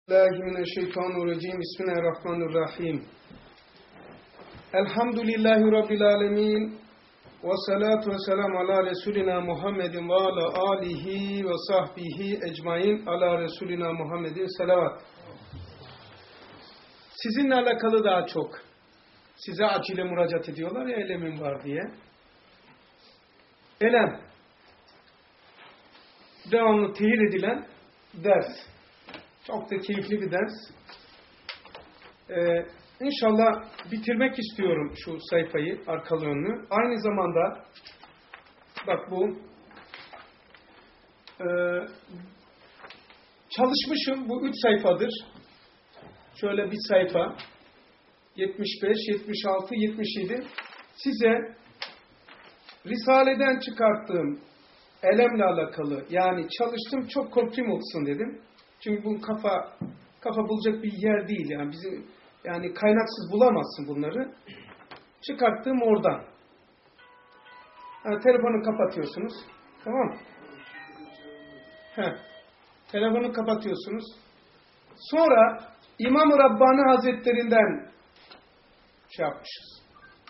Euzubillahimineşşeytanirracim. Bismillahirrahmanirrahim. Elhamdülillahi Rabbil alemin. Ve salatu ve selamu ala Resulina Muhammedin ve ala alihi ve sahbihi ecmain ala Resulina Muhammedin salavat. Sizinle alakalı daha çok. Size acile müracaat ediyorlar ya, elemim var diye. Elem. Devamlı tehir edilen ders. Çok da keyifli bir ders. İnşallah bitirmek istiyorum şu sayfayı, arkalı önlü. Aynı zamanda bak bu çalışmışım, bu 3 sayfadır. Şöyle bir sayfa 75, 76, 77 size Risale'den çıkarttığım elemle alakalı, yani çalıştım, çok komprim olsun dedim. Çünkü bu kafa bulacak bir yer değil, yani bizim, yani kaynaksız bulamazsın bunları. Çıkarttığım oradan. Yani telefonu kapatıyorsunuz. Tamam mı? Telefonu kapatıyorsunuz. Sonra İmam-ı Rabbani Hazretlerinden şey yapmışız.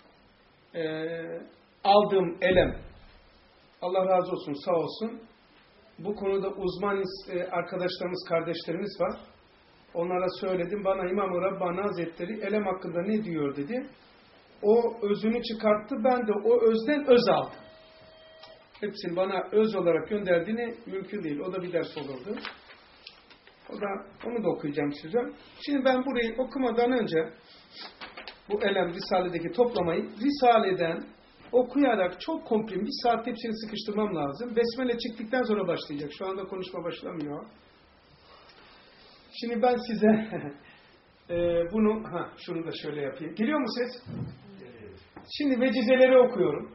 Aldığım elem. Allah razı olsun, sağ olsun. Bu konuda uzman arkadaşlarımız, kardeşlerimiz var. Onlara söyledim. Bana İmam-ı Rabbani Hazretleri elem hakkında ne diyor dedi. O özünü çıkarttı. Ben de o özden öz aldım. Hepsini bana öz olarak gönderdiğini mümkün değil. O da bir ders olurdu. Onu da okuyacağım size. Şimdi ben burayı okumadan önce bu elem Risale'deki toplamayı Risale'den okuyarak çok komprim, bir saat hepsini sıkıştırmam lazım. Besmele çıktıktan sonra başlayacak. Şu anda konuşma başlamıyor. Şimdi ben size bunu, şunu da şöyle yapayım. Geliyor mu ses? Şimdi vecizeleri okuyorum.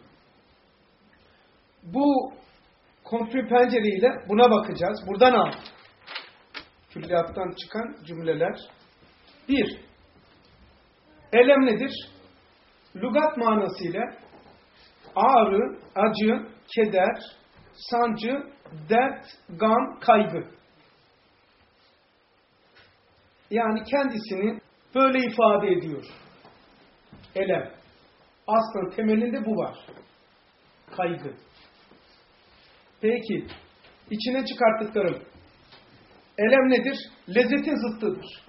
Bu komprim pencereyle buna bakacağız. Buradan al. Külliyattan çıkan cümleler. 1. Elem nedir? Lügat manasıyla ağrı, acı, keder, sancı, dert, gam, kaygı. Yani kendisini böyle ifade ediyor. Elem. Aslında temelinde bu var. Kaygı. Peki, içine çıkarttıklarım. Elem nedir? Lezzetin zıttıdır.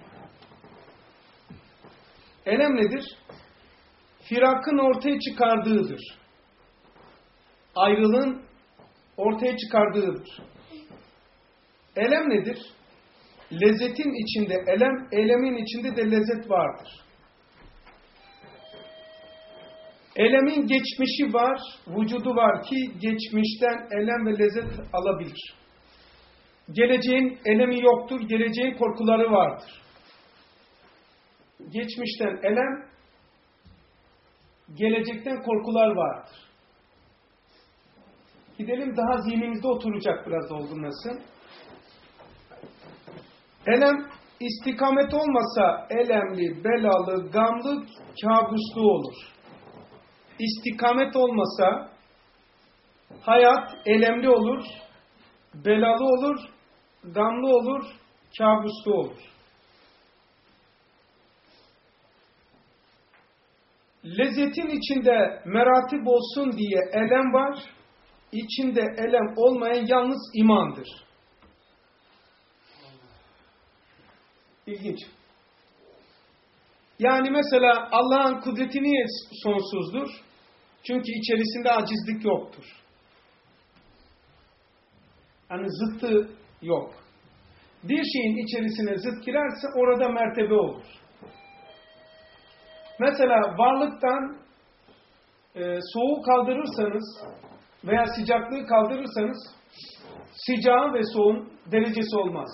Elem nedir? Firakın ortaya çıkardığıdır. Ayrılığın ortaya çıkardığıdır. Elem nedir? Lezzetin içinde elem, elemin içinde de lezzet vardır. Elemin geçmişi var, vücudu var ki geçmişten elem ve lezzet alabilir. Geleceğin elemi yoktur, geleceğin korkuları vardır. Geçmişten elem, gelecekten korkular vardır. Gidelim, daha zihnimizde oturacak, biraz olgunlasın. Elem istikamet olmasa elemli, belalı, gamlı, kabuslu olur. İstikamet olmasa hayat elemli olur, belalı olur, gamlı olur, kabuslu olur. Lezzetin içinde meratip olsun diye elem var, içinde elem olmayan yalnız imandır. İlginç. Yani mesela Allah'ın kudreti niye sonsuzdur? Çünkü içerisinde acizlik yoktur. Yani zıttı yok. Bir şeyin içerisine zıt girerse orada mertebe olur. Mesela varlıktan soğuğu kaldırırsanız veya sıcaklığı kaldırırsanız sıcağın ve soğuğun derecesi olmaz.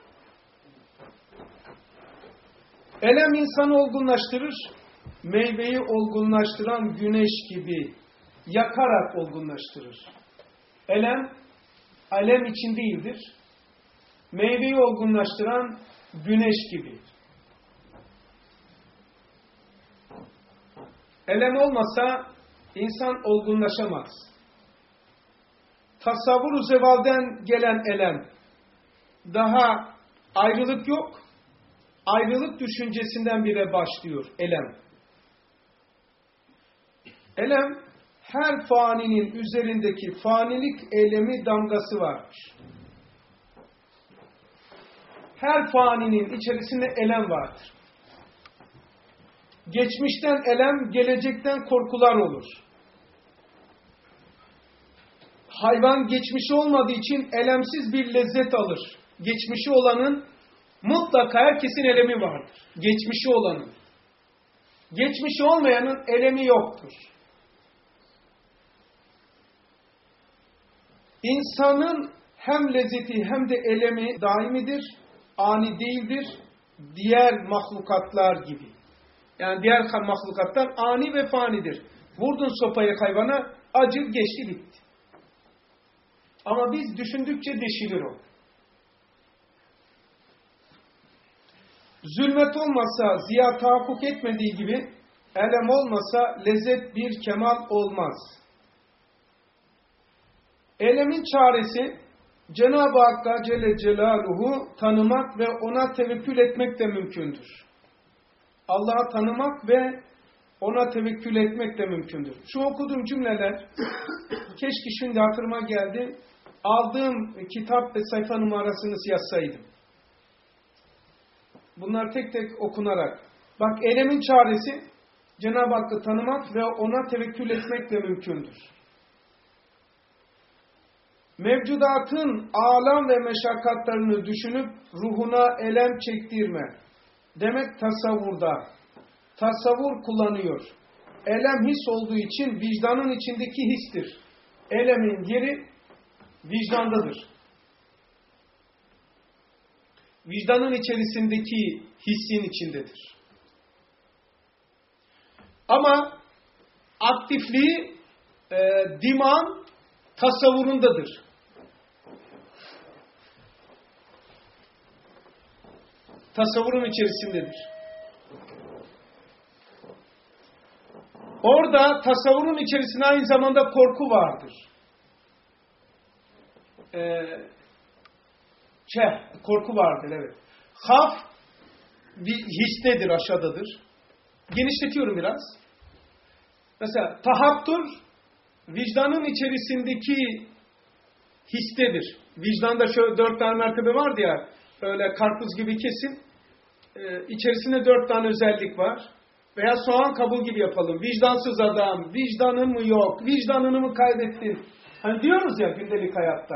Elem insanı olgunlaştırır, meyveyi olgunlaştıran güneş gibi yakarak olgunlaştırır. Elem, alem için değildir. Meyveyi olgunlaştıran güneş gibi. Elem olmasa insan olgunlaşamaz. Tasavvur-u zevalden gelen elem, daha ayrılık yok, ayrılık düşüncesinden bile başlıyor elem. Elem, her faninin üzerindeki fanilik elemi damgası varmış. Her faninin içerisinde elem vardır. Geçmişten elem, gelecekten korkular olur. Hayvan geçmişi olmadığı için elemsiz bir lezzet alır. Geçmişi olanın mutlaka herkesin elemi vardır. Geçmişi olanın. Geçmişi olmayanın elemi yoktur. İnsanın hem lezzeti hem de elemi daimidir, ani değildir. Diğer mahlukatlar gibi. Yani diğer mahlukatlar ani ve fanidir. Vurdun sopayı hayvana, acı geçti bitti. Ama biz düşündükçe deşilir o. Zulmet olmasa, ziya tahakkuk etmediği gibi, elem olmasa lezzet bir kemal olmaz. Elemin çaresi, Cenab-ı Hakk'a Celle Celaluhu tanımak ve ona tevekkül etmek de mümkündür. Allah'ı tanımak ve ona tevekkül etmek de mümkündür. Şu okuduğum cümleler, keşke şimdi hatırıma geldi, aldığım kitap ve sayfa numarasını yazsaydım. Bunlar tek tek okunarak. Bak, elemin çaresi, Cenab-ı Hakk'ı tanımak ve ona tevekkül etmek de mümkündür. Mevcudatın alam ve meşakkatlarını düşünüp ruhuna elem çektirme. Demek tasavvurda. Tasavvur kullanıyor. Elem his olduğu için vicdanın içindeki histir. Elemin yeri vicdandadır. Vicdanın içerisindeki hissin içindedir. Ama aktifliği dimağın tasavvurundadır. Tasavvurun içerisindedir. Orada tasavvurun içerisinde aynı zamanda korku vardır. Korku vardır, evet. Haf bir histedir, aşağıdadır. Genişletiyorum biraz. Mesela tahattur vicdanın içerisindeki histedir. Vicdanda şöyle 4 tane mertebe vardı ya, öyle karpuz gibi kesin. İçerisinde 4 tane özellik var. Veya soğan kabuğu gibi yapalım. Vicdansız adam, vicdanın mı yok, vicdanını mı kaybettin? Hani diyoruz ya gündelik hayatta.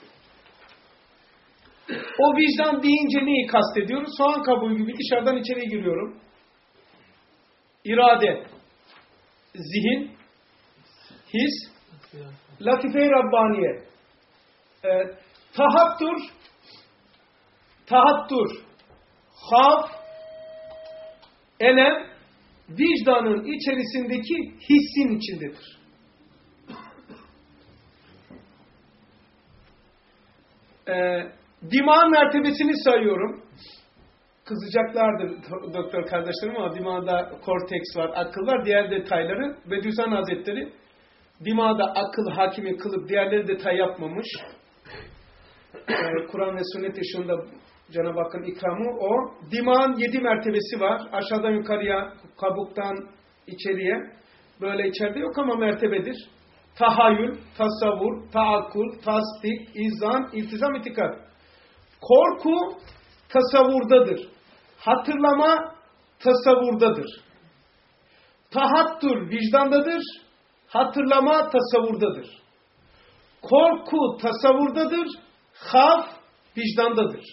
O vicdan deyince neyi kastediyoruz? Soğan kabuğu gibi dışarıdan içeri giriyorum. İrade, zihin, his, latife-i Rabbaniye. Tahattur, haf, elem, vicdanın içerisindeki hissin içindedir. Dimağın mertebesini sayıyorum. Kızacaklardır doktor kardeşlerim ama dimağda korteks var, akıl var. Diğer detayları Bediüzzaman Hazretleri dimağda akıl hakimi kılıp diğerleri detay yapmamış. Kur'an ve sünnet ışığında Cenab-ı Hakk'ın ikramı o. Dimağın 7 mertebesi var. Aşağıdan yukarıya, kabuktan içeriye. Böyle içeride yok ama mertebedir. Tahayyül, tasavvur, taakkul, tasdik, izan, iltizam, itikat. Korku tasavvurdadır. Hatırlama tasavvurdadır. Tahattur vicdandadır. Hatırlama tasavvurdadır. Korku tasavvurdadır. Haf vicdandadır.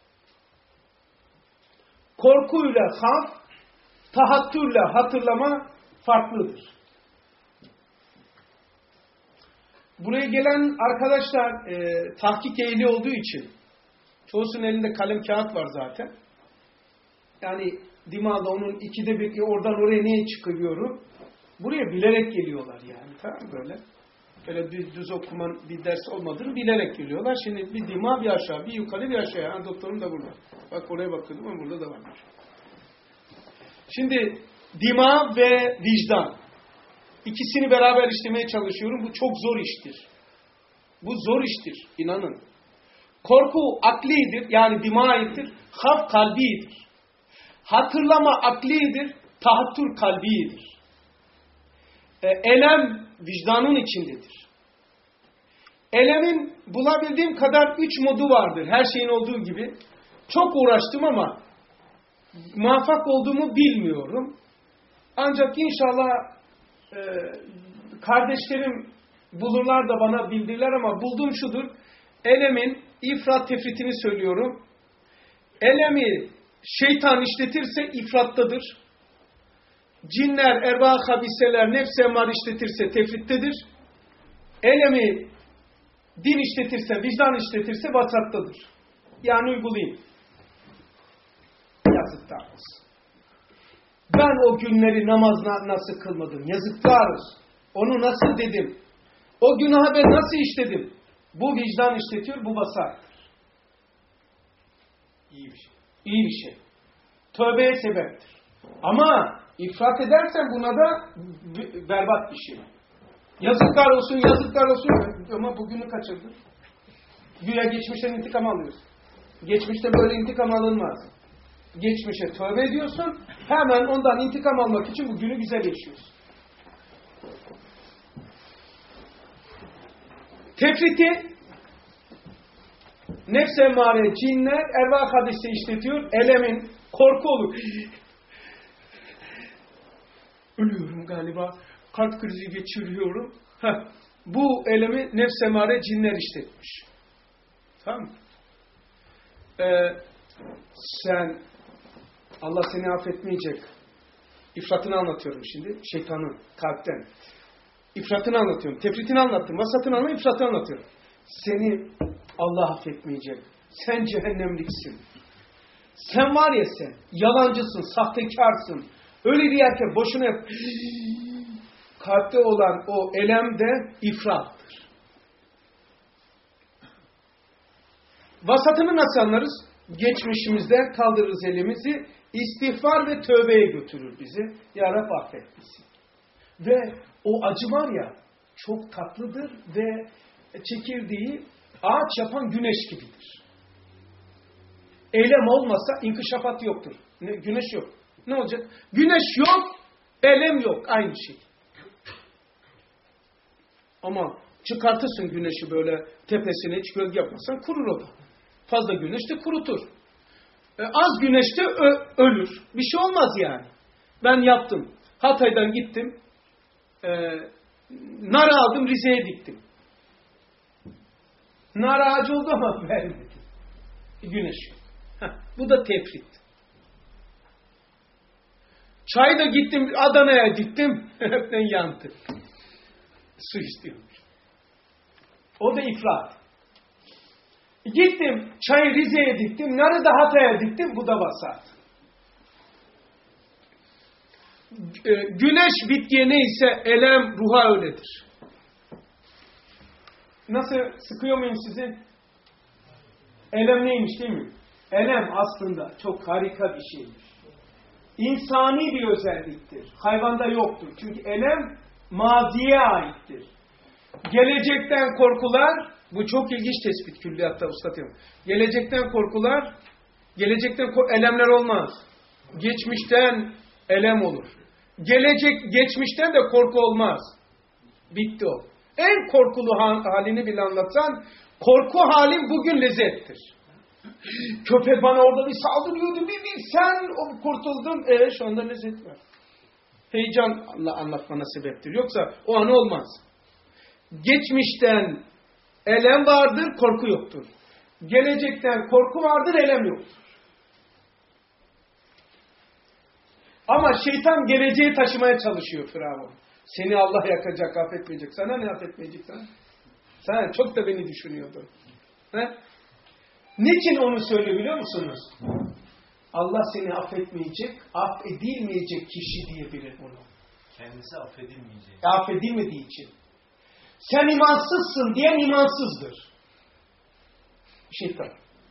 Korkuyla haf, tahattürle hatırlama farklıdır. Buraya gelen arkadaşlar tahkik ehli olduğu için çoğusunun elinde kalem kağıt var zaten. Yani dimağda onun 2'de 1 oradan oraya niye çıkıyorum? Buraya bilerek geliyorlar yani. Tamam böyle. Böyle düz okuman bir ders olmadığını bilerek geliyorlar. Şimdi bir dima bir aşağı, bir yukarı bir aşağı. Ha, doktorum da burada. Bak oraya bakıyordum ama burada da varmış. Şimdi dima ve vicdan. İkisini beraber işlemeye çalışıyorum. Bu çok zor iştir. Bu zor iştir. İnanın. Korku aklidir. Yani dima aittir. Haf kalbidir. Hatırlama aklidir, tahattür kalbidir. Elem vicdanın içindedir. Elemin bulabildiğim kadar 3 modu vardır. Her şeyin olduğu gibi. Çok uğraştım ama muvaffak olduğumu bilmiyorum. Ancak inşallah kardeşlerim bulurlar da bana bildirler ama bulduğum şudur. Elemin ifrat tefritini söylüyorum. Elemi şeytan işletirse ifrattadır. Cinler, erva habiseler, nefs-i emmar işletirse tefrittedir. Elemi din işletirse, vicdan işletirse vasattadır. Yani uygulayayım. Yazıklar olsun. Ben o günleri namaz nasıl kılmadım? Yazıklar olsun. Onu nasıl dedim? O günahı ben nasıl işledim? Bu vicdan işletiyor, bu vasattır. İyi bir şey. İyi bir şey. Tövbeye sebeptir. Ama ifrat edersen buna da berbat bir şey. Yazıklar olsun, yazıklar olsun. Ama bugünü kaçırdın. Güya geçmişten intikam alıyorsun. Geçmişte böyle intikam alınmaz. Geçmişe tövbe ediyorsun. Hemen ondan intikam almak için bugünü güzel yaşıyorsun. Tefriti nefs-i emmare, cinler, erva hadise işletiyor. Elemin korku olur. Ölüyorum galiba. Kalp krizi geçiriyorum. Bu elemi nefs-i emmare, cinler işletmiş. Tamam mı? Sen Allah seni affetmeyecek. İfratını anlatıyorum şimdi. Şeytanın kalpten. İfratını anlatıyorum. Tefritini anlattım. Vasatını anlatıyorum. İfratını anlatıyorum. Seni Allah affetmeyecek. Sen cehennemliksin. Sen var ya sen. Yalancısın. Sahtekarsın. Öyle diyerken boşuna yap. Kalpte olan o elem de ifrattır. Vasatını nasıl anlarız? Geçmişimizden kaldırırız elimizi. İstiğfar ve tövbeye götürür bizi. Ya Rab affet bizi. Ve o acı var ya çok tatlıdır ve çekirdeği ağaç yapan güneş gibidir. Eylem olmasa inkişafat yoktur. Güneş yok. Ne olacak? Güneş yok, elem yok. Aynı şey. Ama çıkartırsın güneşi böyle tepesine hiç gölge yapmasan kurur o da. Fazla güneş de kurutur. Az güneşte ölür. Bir şey olmaz yani. Ben yaptım. Hatay'dan gittim. Nar aldım, Rize'ye diktim. Nar ağacı oldu ama vermedi. Güneş yok. Bu da tefrit. Çayı da gittim Adana'ya diktim. Hepten yandı. Su istiyormuş. O da ifrat. Gittim çayı Rize'ye diktim. Narı da Hatay'a diktim. Bu da vasat. Güneş bitkiye neyse elem ruha öyledir. Nasıl sıkıyor muyum sizi? Elem neymiş değil mi? Elem aslında çok harika bir şeydir. İnsani bir özelliktir. Hayvanda yoktur. Çünkü elem maziye aittir. Gelecekten korkular, bu çok ilginç tespit külliyatta ustatıyorum. Gelecekten korkular, elemler olmaz. Geçmişten elem olur. Geçmişten de korku olmaz. Bitti o. En korkulu halini bile anlatsan, korku halim bugün lezzettir. Köpek bana orada bir saldırıyordu, sen kurtuldun. Şu anda lezzet var. Heyecanla anlatmana sebeptir. Yoksa o an olmaz. Geçmişten elem vardır, korku yoktur. Gelecekten korku vardır, elem yoktur. Ama şeytan geleceği taşımaya çalışıyor Firavun. Seni Allah yakacak, affetmeyecek. Sana ne affetmeyecek sana? Sen çok da beni düşünüyordun. He? Niçin onu söylüyor biliyor musunuz? Allah seni affetmeyecek, affedilmeyecek kişi diyebilir bunu. Kendisi affedilmeyecek. Affedilmediği için. Sen imansızsın diyen imansızdır. Şeytan.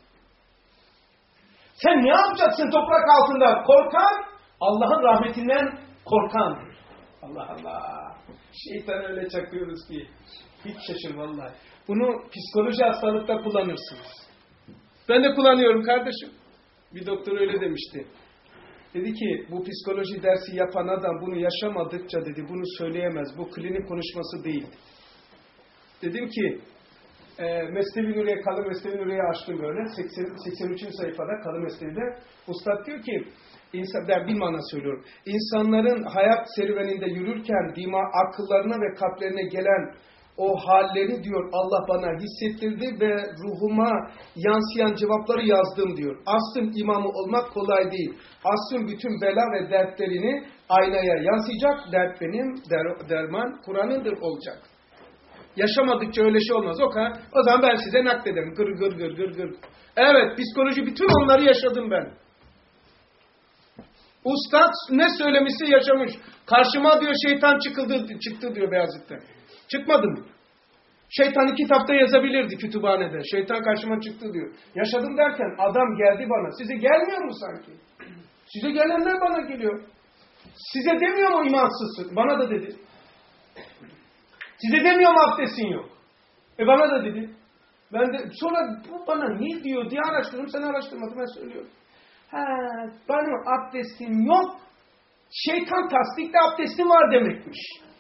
Sen ne yapacaksın toprak altında? Korkan, Allah'ın rahmetinden korkandır. Allah Allah. Şeytan öyle çakıyoruz ki. Hiç şaşır vallahi. Bunu psikoloji hastalıkta kullanırsınız. Ben de kullanıyorum kardeşim. Bir doktor öyle demişti. Dedi ki bu psikoloji dersi yapan adam bunu yaşamadıkça dedi bunu söyleyemez. Bu klinik konuşması değil. Dedim ki Mesnevi Nuriye, Kalın Mesnevi Nuriye'yi açtım böyle. 83. sayfada Kalın Mesnevi'de. Ustad diyor ki, ben bir mana söylüyorum. İnsanların hayat serüveninde yürürken akıllarına ve kalplerine gelen o halleri diyor Allah bana hissettirdi ve ruhuma yansıyan cevapları yazdım diyor. Aslın imamı olmak kolay değil. Aslın bütün bela ve dertlerini aynaya yansıyacak. Dert benim, derman Kur'an'ındır olacak. Yaşamadıkça öyle şey olmaz. O zaman ben size naklederim. Gır gır gır gır gır. Evet, psikoloji bütün onları yaşadım ben. Ustad ne söylemişse yaşamış. Karşıma diyor şeytan çıktı diyor Beyazıt'ta. Çıkmadı mı? Şeytanı kitapta yazabilirdi kütüphanede. Şeytan karşıma çıktı diyor. Yaşadım derken adam geldi bana. Size gelmiyor mu sanki? Size gelenler bana geliyor. Size demiyor mu imansızsın? Bana da dedi. Size demiyor mu abdestin yok? Bana da dedi. Ben de sonra bu bana ne diyor diye araştırdım. Sen araştırmadın, ben söylüyorum. Benim abdestim yok. Şeytan tasdikle abdestim var demekmiş.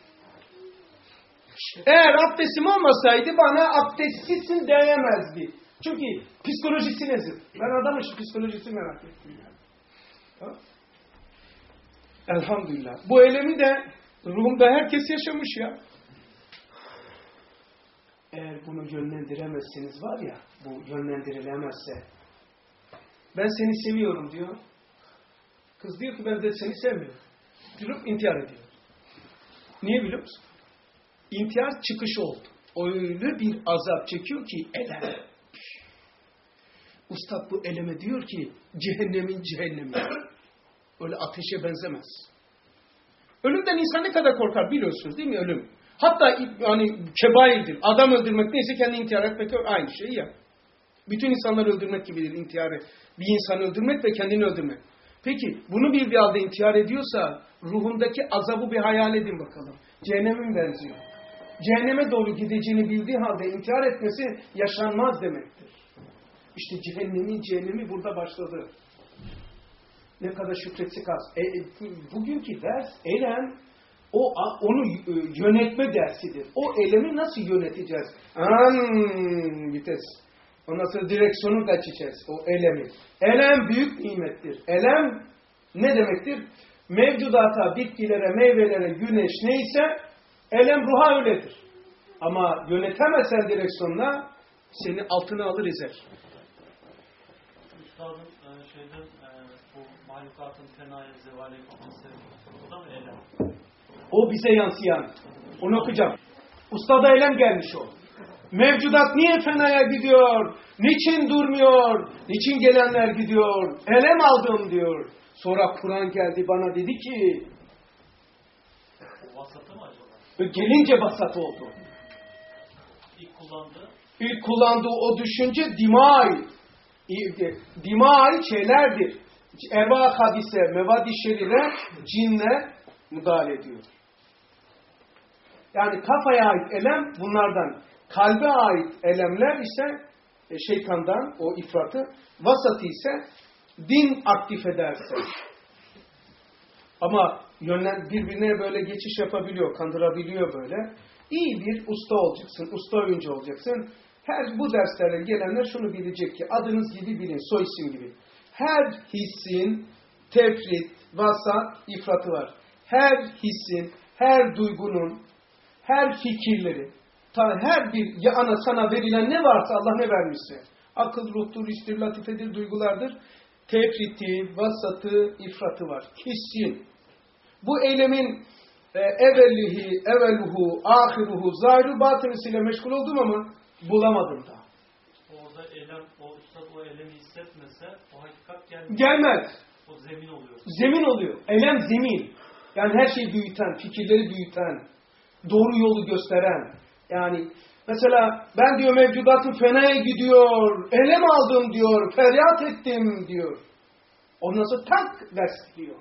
Eğer abdestim olmasaydı bana abdestsizsin diyemezdi. Çünkü psikolojisi nedir? Ben adamın şu psikolojisi merak ettim. Yani. Elhamdülillah. Bu eylemi de ruhumda herkes yaşamış ya. Eğer bunu yönlendiremezseniz var ya, bu yönlendirilemezse, ben seni seviyorum diyor. Kız diyor ki ben de seni sevmiyorum. Durup intihar ediyor. Niye biliyor musun? İntihar çıkışı oldu. Öyle bir azap çekiyor ki elem. Ustad bu eleme diyor ki cehennemin cehennemi. Öyle ateşe benzemez. Ölümden insan ne kadar korkar biliyorsunuz değil mi ölüm? Hatta yani kebairdir. Adam öldürmek neyse kendi intihar etmek aynı şey ya. Bütün insanları öldürmek gibidir intiharı. Bir insanı öldürmek ve kendini öldürmek. Peki bunu bir halde intihar ediyorsa ruhundaki azabı bir hayal edin bakalım. Cehennemin benziyor. Cehenneme doğru gideceğini bildiği halde intihar etmesi yaşanmaz demektir. İşte cehennemi burada başladı. Ne kadar şükretsek az. Bugünkü ders eylem onu yönetme dersidir. O eylemi nasıl yöneteceğiz? Vites. Ondan sonra direksiyonu kaçacağız. O eylemi. Eylem büyük nimettir. Eylem ne demektir? Mevcudata, bitkilere, meyvelere, güneş neyse eylem ruha öyledir. Ama yönetemezsen direksiyonla seni altına alır ezer. Üstadın bu mahlukatın fenaya zevale yapması o da mı eylem? O bize yansıyan. Onu okuyacağım. Ustada eylem gelmiş o. Mevcudat niye fenaya gidiyor? Niçin durmuyor? Niçin gelenler gidiyor? Elem aldım diyor. Sonra Kur'an geldi bana dedi ki o vasatı mı acaba? Gelince vasat oldu. İlk kullandığı o düşünce dimai şeylerdir. Erva hadise, mevadi şerire cinler müdahale ediyor. Yani kafaya ait elem bunlardan. Kalbe ait elemler ise şeytandan, o ifratı. Vasatı ise din aktif ederse. Ama birbirine böyle geçiş yapabiliyor, kandırabiliyor böyle. İyi bir usta olacaksın, usta oyuncu olacaksın. Bu derslere gelenler şunu bilecek ki, adınız gibi bilin, soy isim gibi. Her hissin tefrit, vasat, ifratı var. Her hissin, her duygunun, her fikirleri, her bir sana verilen ne varsa Allah ne vermişse, akıl, ruhtur, istir, latifedir, duygulardır. Tefriti, vasatı, ifratı var. Hissin. Bu eylemin evveluhu, ahiruhu, zahir batınısıyla meşgul oldum ama bulamadım da. Orada eylem, o eylemi hissetmese o hakikat gelmez. Gelmez. O zemin oluyor. Zemin oluyor. Eylem zemin. Yani her şeyi büyüten, fikirleri büyüten, doğru yolu gösteren. Yani mesela ben diyor mevcudatın fenaya gidiyor, elem aldım diyor, feryat ettim diyor. Ondan sonra tak ders diyor.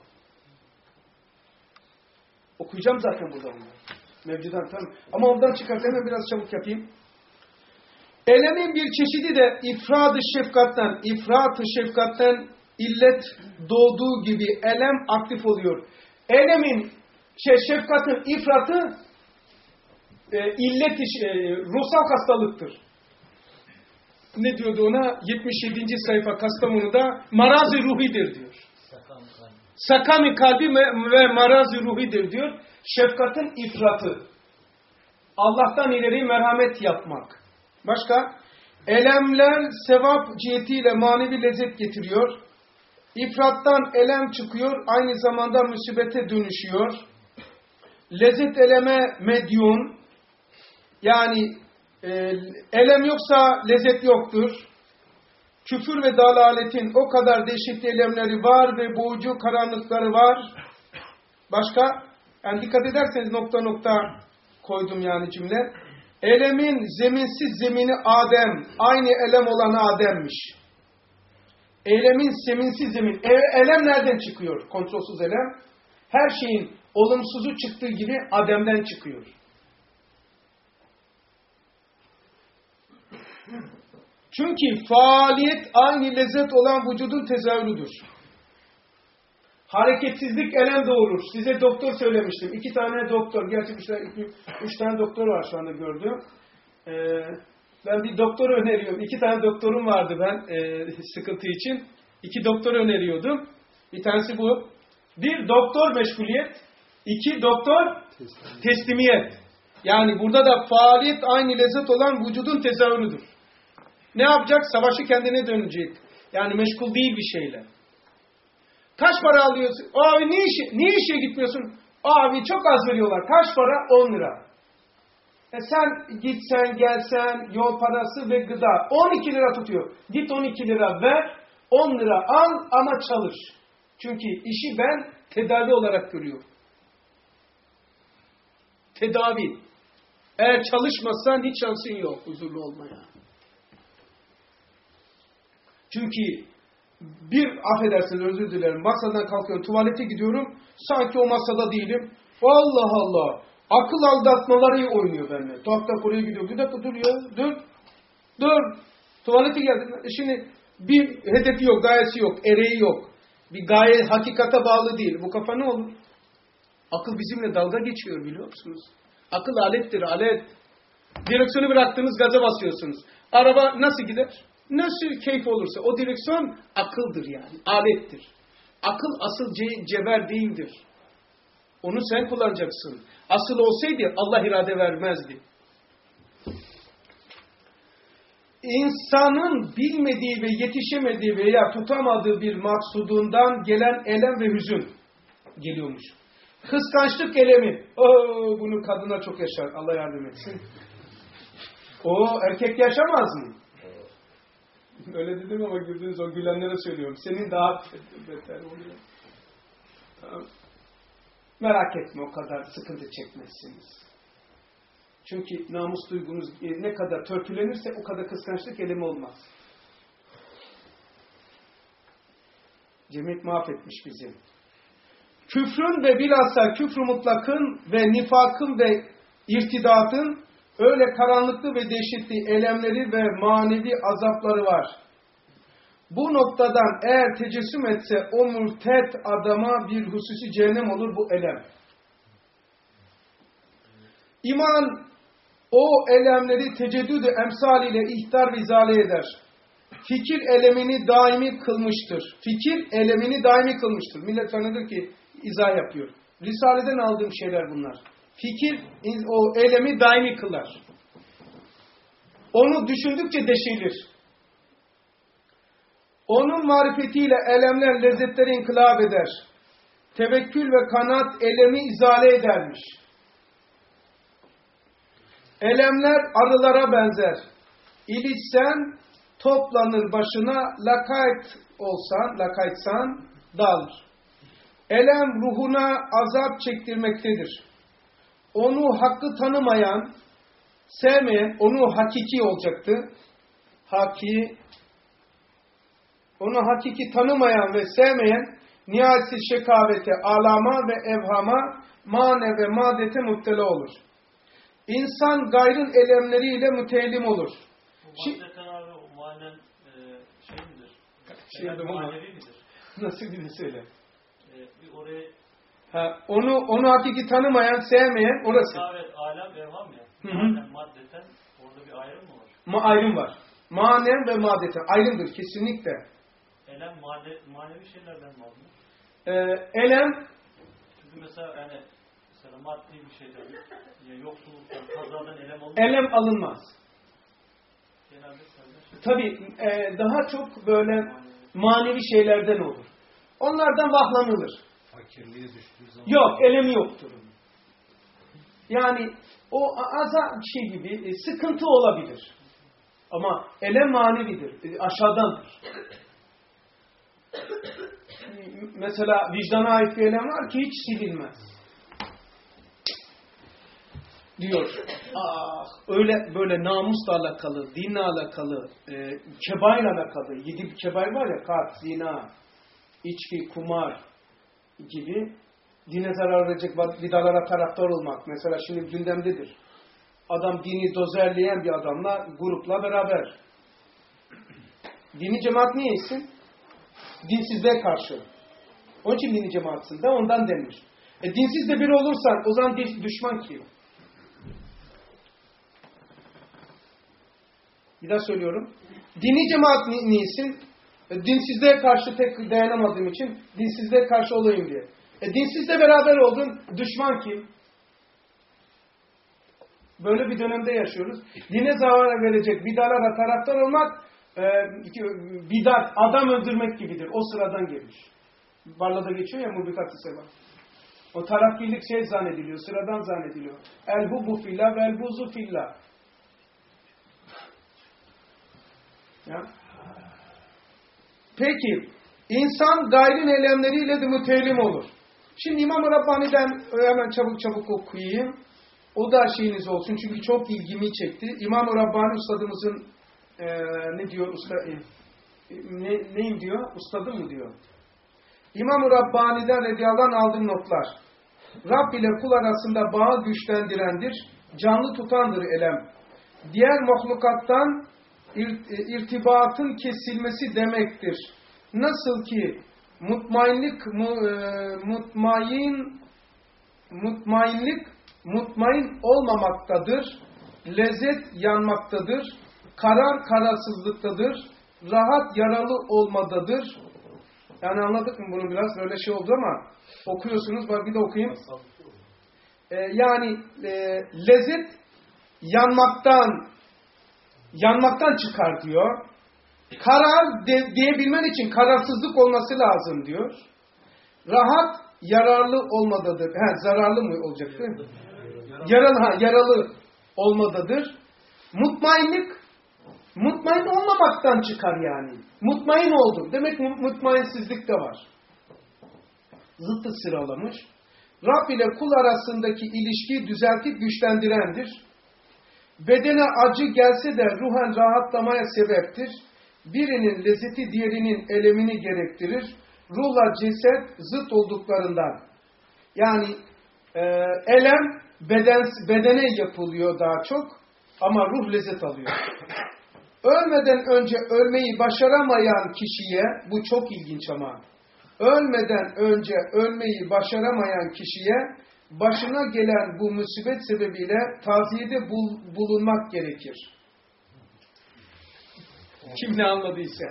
Okuyacağım zaten burada onu. Mevcudan tam. Ama oradan çıkarken hemen biraz çabuk yapayım. Elemin bir çeşidi de ifrat-ı şefkatten illet doğduğu gibi elem aktif oluyor. Elemin, şefkatin ifratı illet, ruhsal hastalıktır. Ne diyordu ona? 77. sayfa Kastamonu'da maraz-ı ruhidir diyor. Sakam-ı kalbi ve maraz-ı ruhidir diyor. Şefkatin ifratı. Allah'tan ileri merhamet yapmak. Başka? Elemler sevap cihetiyle manevi lezzet getiriyor. İfrattan elem çıkıyor. Aynı zamanda musibete dönüşüyor. Lezzet eleme medyun. Yani elem yoksa lezzet yoktur. Küfür ve dalaletin o kadar dehşetli elemleri var ve boğucu karanlıkları var. Başka? Yani dikkat ederseniz nokta nokta koydum yani cümle. Elemin zeminsiz zemini Adem. Aynı elem olan Adem'miş. Elemin zeminsiz zemin. Elem nereden çıkıyor? Kontrolsüz elem. Her şeyin olumsuzu çıktığı gibi Adem'den çıkıyor. Çünkü faaliyet aynı lezzet olan vücudun tezahürüdür. Hareketsizlik elem doğurur. Size doktor söylemiştim. 2 tane doktor, gerçi 3 tane doktor var şu anda gördüm. Ben bir doktor öneriyorum. 2 tane doktorum vardı ben sıkıntı için. 2 doktor öneriyordum. Bir tanesi bu. 1 doktor meşguliyet, 2 doktor teslimiyet. Yani burada da faaliyet aynı lezzet olan vücudun tezahürüdür. Ne yapacak? Savaşı kendine dönecek. Yani meşgul değil bir şeyle. Kaç para alıyorsun? Abi niye işe gitmiyorsun? Abi çok az veriyorlar. Kaç para? 10 lira. Sen gitsen gelsen yol parası ve gıda. 12 lira tutuyor. Git 12 lira ver. 10 lira al ama çalış. Çünkü işi ben tedavi olarak görüyorum. Tedavi. Eğer çalışmazsan hiç şansın yok huzurlu olmaya. Çünkü bir affedersiniz özür dilerim masadan kalkıyorum tuvalete gidiyorum sanki o masada değilim. Allah Allah. Akıl aldatmaları oynuyor benimle. Tak oraya gidiyor. Bir dakika dur ya. Dur. Tuvalete geldim. Şimdi bir hedefi yok, gayesi yok, ereği yok. Bir gaye hakikate bağlı değil. Bu kafa ne olur? Akıl bizimle dalga geçiyor biliyor musunuz? Akıl alettir, alet. Direksiyonu bıraktınız gaza basıyorsunuz. Araba nasıl gider? Nasıl keyif olursa o direksiyon akıldır yani. Alettir. Akıl asıl cevher değildir. Onu sen kullanacaksın. Asıl olsaydı Allah irade vermezdi. İnsanın bilmediği ve yetişemediği veya tutamadığı bir maksudundan gelen elem ve hüzün geliyormuş. Kıskançlık elemi. Bunu kadına çok yaşar. Allah yardım etsin. Erkek yaşamaz mı? Öyle dedim ama güldünüz o gülenlere söylüyorum. Senin daha beter oluyor. Tamam. Merak etme o kadar sıkıntı çekmezsiniz. Çünkü namus duygunuz ne kadar törpülenirse o kadar kıskançlık elemi olmaz. Cemiyet mahvetmiş bizi. Küfrün ve bilhassa küfr-ü mutlakın ve nifakın ve irtidatın öyle karanlıklı ve dehşetli elemleri ve manevi azapları var. Bu noktadan eğer tecessüm etse o mürtet adama bir hususi cehennem olur bu elem. İman o elemleri teceddüd-ü emsal ile ihtar ve izale eder. Fikir elemini daimi kılmıştır. Fikir elemini daimi kılmıştır. Millet zanneder ki izah yapıyor. Risale'den aldığım şeyler bunlar. Fikir o elemi daimi kılar. Onu düşündükçe deşilir. Onun marifetiyle elemler lezzetleri inkılap eder. Tevekkül ve kanaat elemi izale edermiş. Elemler arılara benzer. İlişsen toplanır başına, lakaytsan dağılır. Elem ruhuna azap çektirmektedir. Onu hakkı tanımayan, sevmeyen, onu hakiki olacaktı. Onu hakiki tanımayan ve sevmeyen, nihayetsiz şekavete, alama ve evhama, mane ve madete müptela olur. İnsan gayrın elemleriyle müteellim olur. Bu maddeten abi o manen şey midir? Manevi midir? Nasıl bir de söyle. Bir oraya Onu hakiki tanımayan, sevmeyen orası. evet, alem evham ya. Hı. Manen maddeten orada bir ayrım mı var? Ayrım var. Manen ve madeten. Ayrımdır kesinlikle. Elem manevi şeylerden var mı? Elem Çünkü mesela maddi bir şeyden, ya yoksulluktan, kazadan elem olur. elem alınmaz. Genelde sadece Tabii daha çok böyle manevi şeylerden olur. Onlardan vahlanılır. Fakirliğe düştüğü zaman. Yok, elemi yoktur. Yani o aza şey gibi sıkıntı olabilir. Ama elem manevidir. Aşağıdandır. Mesela vicdana ait bir elem var ki hiç silinmez. Diyor. Öyle böyle namusla alakalı, dinle alakalı, kebairle alakalı. 7 kebair var ya, kat, zina, içki, kumar gibi dine zarar verecek vidalara taraftar olmak. Mesela şimdi gündemdedir. Adam dini dozerleyen bir adamla, grupla beraber. Dini cemaat niye isim? Dinsizliğe karşı. Onun için dini cemaatsın da ondan denir. Dinsiz de biri olursan o zaman düşman kim? Bir daha söylüyorum. Dini cemaat niyesin? Dinsizliğe karşı pek dayanamadığım için dinsizliğe karşı olayım diye. Dinsizle beraber oldun, düşman kim? Böyle bir dönemde yaşıyoruz. Dine zarar verecek bidalara taraftar olmak, bidat, adam öldürmek gibidir. O sıradan gelir. Barla'da geçiyor ya mubikat-ı seva. O tarafkirlik zannediliyor, sıradan zannediliyor. El-hubbu fillah ve el-buzu fillah. Ya. Peki, insan gayrın eylemleriyle de müteellim olur. Şimdi İmam-ı Rabbani'den hemen çabuk okuyayım. O da şeyiniz olsun çünkü çok ilgimi çekti. İmam-ı Rabbani ustadımızın ne diyor? Neyim diyor? Ustadım mı diyor? İmam-ı Rabbani'den radıyallahu aldığım notlar. Rab ile kul arasında bağı güçlendirendir, canlı tutandır elem. Diğer mahlukattan irtibatın kesilmesi demektir. Nasıl ki mutmain olmamaktadır, lezzet yanmaktadır, karar kararsızlıktadır, rahat yaralı olmadadır. Yani anladık mı bunu biraz? Böyle şey oldu ama okuyorsunuz, bak bir de okuyayım. Lezzet yanmaktan çıkar diyor. Karar diyebilmen için kararsızlık olması lazım diyor. Rahat yararlı olmadadır. Zararlı mı olacaktı? Yaralı olmadadır. Mutmain olmamaktan çıkar yani. Mutmain oldum. Demek mutmainsizlik de var. Zıttı sıralamış. Rab ile kul arasındaki ilişkiyi düzeltip güçlendirendir. Bedene acı gelse de ruhen rahatlamaya sebeptir. Birinin lezzeti diğerinin elemini gerektirir. Ruhla ceset zıt olduklarından. Yani elem bedene yapılıyor daha çok ama ruh lezzet alıyor. Ölmeden önce ölmeyi başaramayan kişiye, bu çok ilginç ama, ölmeden önce ölmeyi başaramayan kişiye başına gelen bu musibet sebebiyle taziyede bulunmak gerekir. Kim ne anladıysa.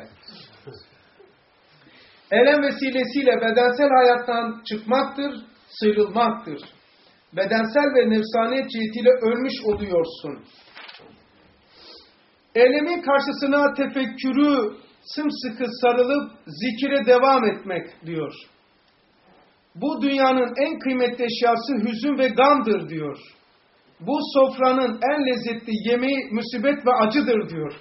Elem vesilesiyle bedensel hayattan çıkmaktır, sıyrılmaktır. Bedensel ve nefsaniyet cihetiyle ölmüş oluyorsun. Elemin karşısına tefekkürü sımsıkı sarılıp zikire devam etmek diyor. Bu dünyanın en kıymetli eşyası hüzün ve gamdır diyor. Bu sofranın en lezzetli yemeği musibet ve acıdır diyor.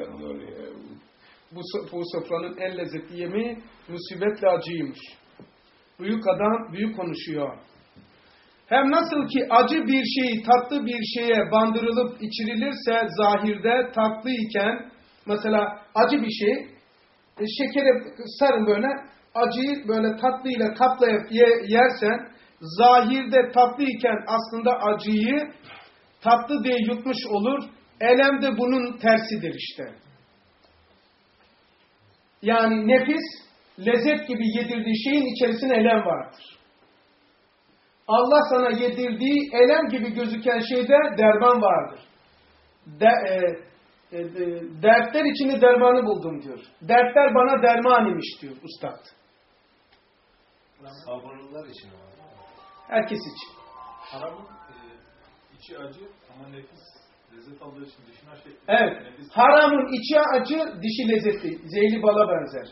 Bu sofranın en lezzetli yemeği musibet ve acıymış. Büyük adam büyük konuşuyor. Hem nasıl ki acı bir şeyi tatlı bir şeye bandırılıp içirilirse zahirde tatlı iken, mesela acı bir şey, şekere sarın böyle, acıyı böyle tatlıyla kaplayıp yersen, zahirde tatlı iken aslında acıyı tatlı diye yutmuş olur. Elem de bunun tersidir işte. Yani nefis lezzet gibi yedirdiği şeyin içerisinde elem vardır. Allah sana yedirdiği elem gibi gözüken şeyde derman vardır. Dertler içinde dermanı buldum diyor. Dertler bana derman imiş diyor Üstad. Sabırlılar için var. Herkes için. Haramın içi acı ama nefis lezzet aldığı için dışına şey. Evet. Nefis. Haramın içi acı, dişi lezzetli. Zehirli bala benzer.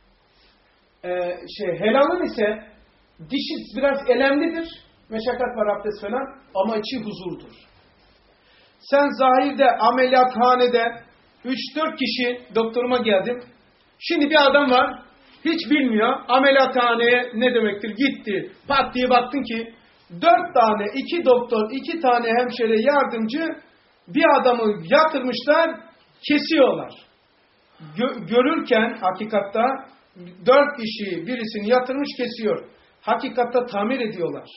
Helalın ise dişi biraz elemlidir. Meşakkat var, abdest falan, ama içi huzurdur. Sen zahirde ameliyathanede 3-4 kişi, doktoruma geldim. Şimdi bir adam var, hiç bilmiyor. Ameliyathaneye ne demektir? Gitti. Pat diye baktın ki 4 tane, 2 doktor, 2 tane hemşire yardımcı bir adamı yatırmışlar, kesiyorlar. Görürken hakikatta 4 kişi birisini yatırmış kesiyor. Hakikatta tamir ediyorlar.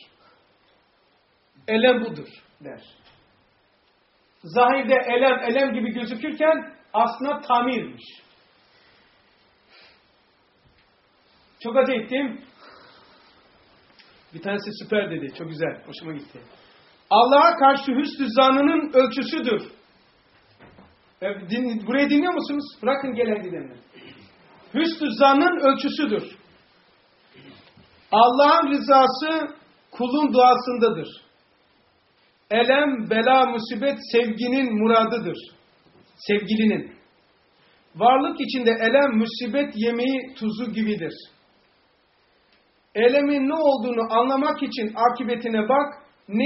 Elem budur der. Zahirde elem gibi gözükürken aslında tamirmiş. Çok acayip değil mi? Bir tanesi süper dedi. Çok güzel. Hoşuma gitti. Allah'a karşı hüsnü zannının ölçüsüdür. Burayı dinliyor musunuz? Bırakın gelen gidenler. Hüsnü zannın ölçüsüdür. Allah'ın rızası kulun duasındadır. Elem, bela, musibet sevginin muradıdır. Sevgilinin. Varlık içinde elem, musibet yemeği tuzu gibidir. Elemin ne olduğunu anlamak için akıbetine bak,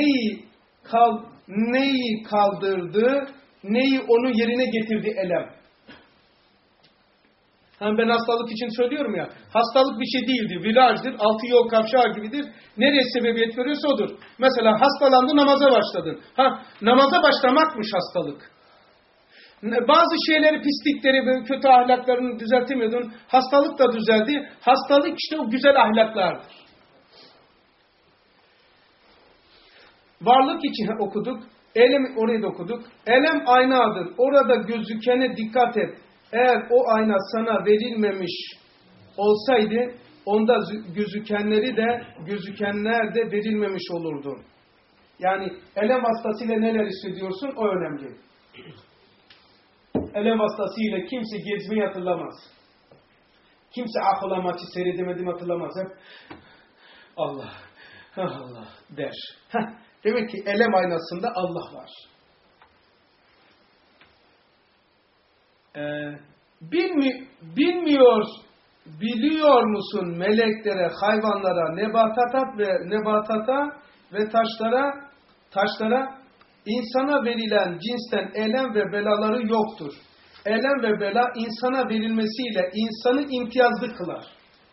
neyi kaldırdı, neyi onun yerine getirdi elem. Hani ben hastalık için söylüyorum ya, hastalık bir şey değildir, virajdır, altı yol kavşağı gibidir. Nereye sebebiyet veriyorsa odur. Mesela hastalandın, namaza başladın. Namaza başlamakmış hastalık. Bazı şeyleri, pislikleri, kötü ahlaklarını düzeltemiyordun. Hastalık da düzeldi. Hastalık işte o güzel ahlaklardır. Varlık için okuduk. Elem, orayı da okuduk. Elem aynadır. Orada gözükene dikkat et. Eğer o ayna sana verilmemiş olsaydı, onda gözükenler de verilmemiş olurdu. Yani elem hastasıyla neler hissediyorsun, o önemli. Elem hastasıyla kimse gezmeyi hatırlamaz. Kimse akıla maçı seyredemedim hatırlamaz. Hep Allah der. Demek ki elem aynasında Allah var. Biliyor musun meleklere, hayvanlara, nebatata ve taşlara insana verilen cinsten elem ve belaları yoktur. Elem ve bela insana verilmesiyle insanı imtiyazlı kılar.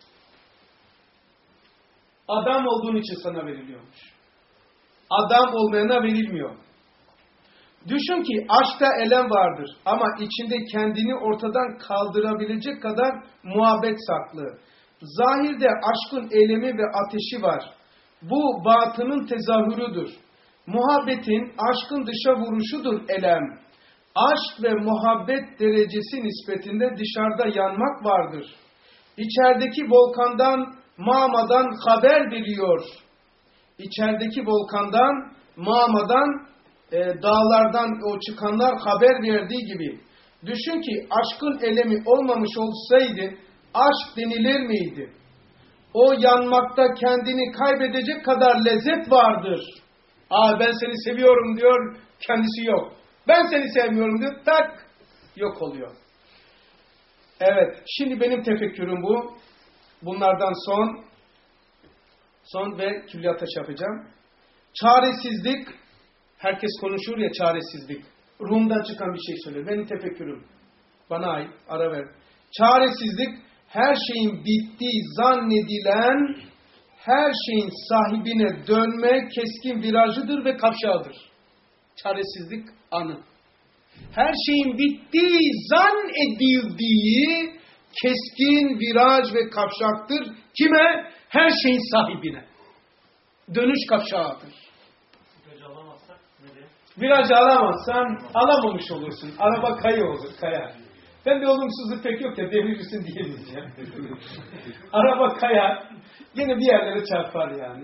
Adam olduğun için sana veriliyormuş. Adam olmayana verilmiyor. Düşün ki aşkta elem vardır ama içinde kendini ortadan kaldırabilecek kadar muhabbet saklı. Zahirde aşkın elemi ve ateşi var. Bu batının tezahürüdür. Muhabbetin aşkın dışa vuruşudur elem. Aşk ve muhabbet derecesi nispetinde dışarıda yanmak vardır. İçerideki volkandan, mağmadan haber veriyor. İçerideki volkandan, mağmadan, dağlardan o çıkanlar haber verdiği gibi. Düşün ki aşkın elemi olmamış olsaydı aşk denilir miydi? O yanmakta kendini kaybedecek kadar lezzet vardır. Ben seni seviyorum diyor, kendisi yok. Ben seni sevmiyorum diyor, tak yok oluyor. Evet, şimdi benim tefekkürüm bu. Bunlardan son ve külliyata yapacağım. Çaresizlik. Herkes konuşur ya, çaresizlik. Ruhumdan çıkan bir şey söylüyor. Benim tefekkürüm. Bana ait. Ara ver. Çaresizlik, her şeyin bittiği zannedilen, her şeyin sahibine dönme keskin virajıdır ve kavşağıdır. Çaresizlik anı. Her şeyin bittiği zannedildiği keskin viraj ve kavşaktır. Kime? Her şeyin sahibine. Dönüş kavşağıdır. Viraj alamazsan alamamış olursun. Araba kaya olur, kaya. Ben bir olumsuzluk pek yok ya devirirsin diye diyeceğim. Araba kayar. Yine bir yerlere çarpar yani.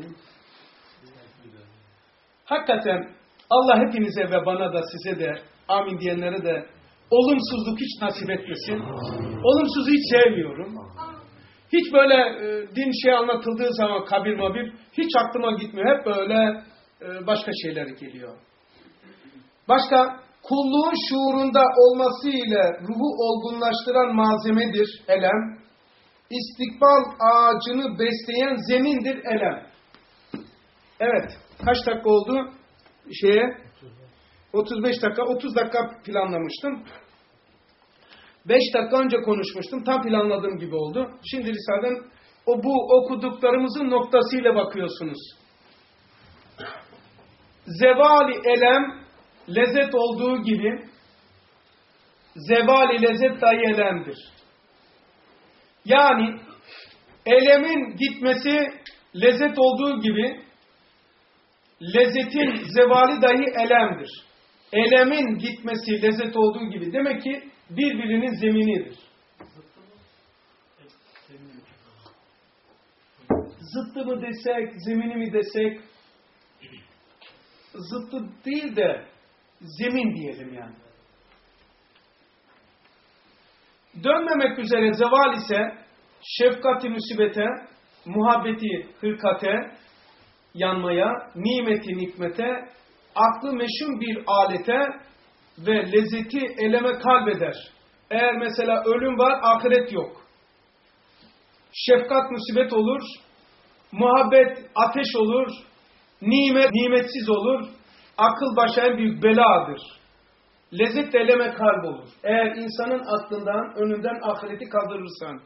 Hakikaten Allah hepinize ve bana da size de amin diyenlere de olumsuzluk hiç nasip etmesin. Olumsuzu hiç sevmiyorum. Hiç böyle din anlatıldığı zaman kabir mabir hiç aklıma gitmiyor. Hep böyle başka şeyler geliyor. Başka kulluğun şuurunda olması ile ruhu olgunlaştıran malzemedir elem. İstikbal ağacını besleyen zemindir elem. Evet. Kaç dakika oldu? 35 dakika. 30 dakika planlamıştım. 5 dakika önce konuşmuştum. Tam planladığım gibi oldu. Şimdi Risale'den bu okuduklarımızın noktasıyla bakıyorsunuz. Zevali elem lezzet olduğu gibi zevali lezzet dahi elemdir. Yani elemin gitmesi lezzet olduğu gibi lezzetin zevali dahi elemdir. Elemin gitmesi lezzet olduğu gibi demek ki birbirinin zeminidir. Zıttı mı desek, zemini mi desek, zıttı değil de zemin diyelim yani. Dönmemek üzere zeval ise şefkati musibete, muhabbeti hırkate, yanmaya, nimeti nikmete, aklı meşhum bir alete ve lezzeti eleme kalbeder. Eğer mesela ölüm var, ahiret yok. Şefkat musibet olur, muhabbet ateş olur, nimet nimetsiz olur, akıl başa en büyük beladır. Lezzet de eleme kalp olur. Eğer insanın aklından, önünden ahireti kaldırırsan.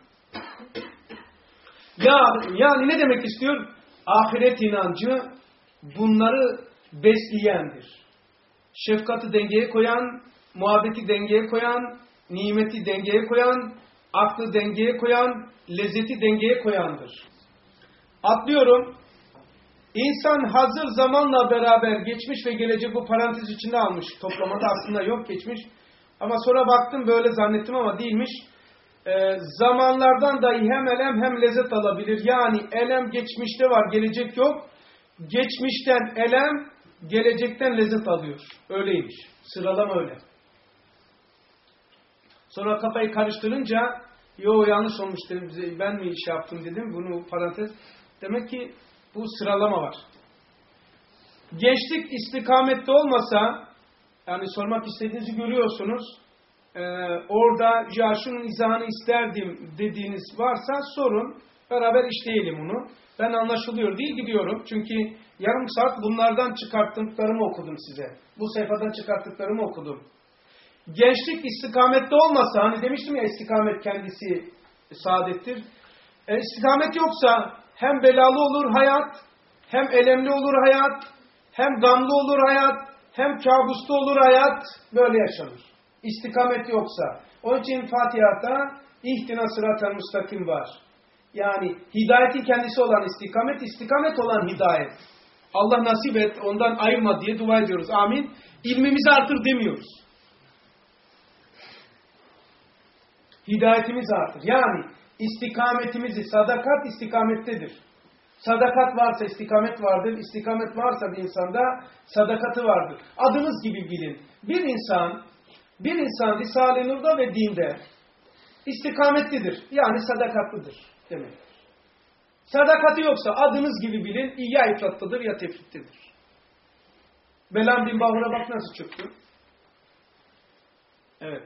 Yani ne demek istiyor? Ahiret inancı bunları besleyendir. Şefkati dengeye koyan, muhabbeti dengeye koyan, nimeti dengeye koyan, aklı dengeye koyan, lezzeti dengeye koyandır. Atlıyorum. İnsan hazır zamanla beraber geçmiş ve gelecek bu parantez içinde almış. Toplamada aslında yok geçmiş. Ama sonra baktım böyle zannettim ama değilmiş. Zamanlardan dahi hem elem hem lezzet alabilir. Yani elem geçmişte var, gelecek yok. Geçmişten elem, gelecekten lezzet alıyor. Öyleymiş. Sıralama öyle. Sonra kafayı karıştırınca yanlış olmuş dedim. Ben mi iş yaptım dedim. Bunu parantez. Demek ki bu sıralama var. Gençlik istikamette olmasa, yani sormak istediğinizi görüyorsunuz. Orada ya şunun izahını isterdim dediğiniz varsa sorun. Beraber işleyelim onu. Ben anlaşılıyor değil gidiyorum. Çünkü yarım saat bunlardan çıkarttıklarımı okudum size. Bu sayfadan çıkarttıklarımı okudum. Gençlik istikamette olmasa, hani demiştim ya istikamet kendisi saadettir. İstikamet yoksa hem belalı olur hayat, hem elemli olur hayat, hem gamlı olur hayat, hem kabuslu olur hayat, böyle yaşanır. İstikamet yoksa. Onun için Fatiha'da İhtina sıratel müstakim var. Yani hidayetin kendisi olan istikamet, istikamet olan hidayet. Allah nasip et, ondan ayırma diye dua ediyoruz. Amin. İlmimizi artır demiyoruz. Hidayetimizi artır. Yani istikametimizi, sadakat istikamettedir. Sadakat varsa istikamet vardır. İstikamet varsa bir insanda sadakati vardır. Adınız gibi bilin. Bir insan Risale-i Nur'da ve dinde istikametlidir. Yani sadakatlidir demektir. Sadakati yoksa adınız gibi bilin ya ifratlıdır ya tefrittedir. Belam bin Bahur'a bak nasıl çıktı. Evet.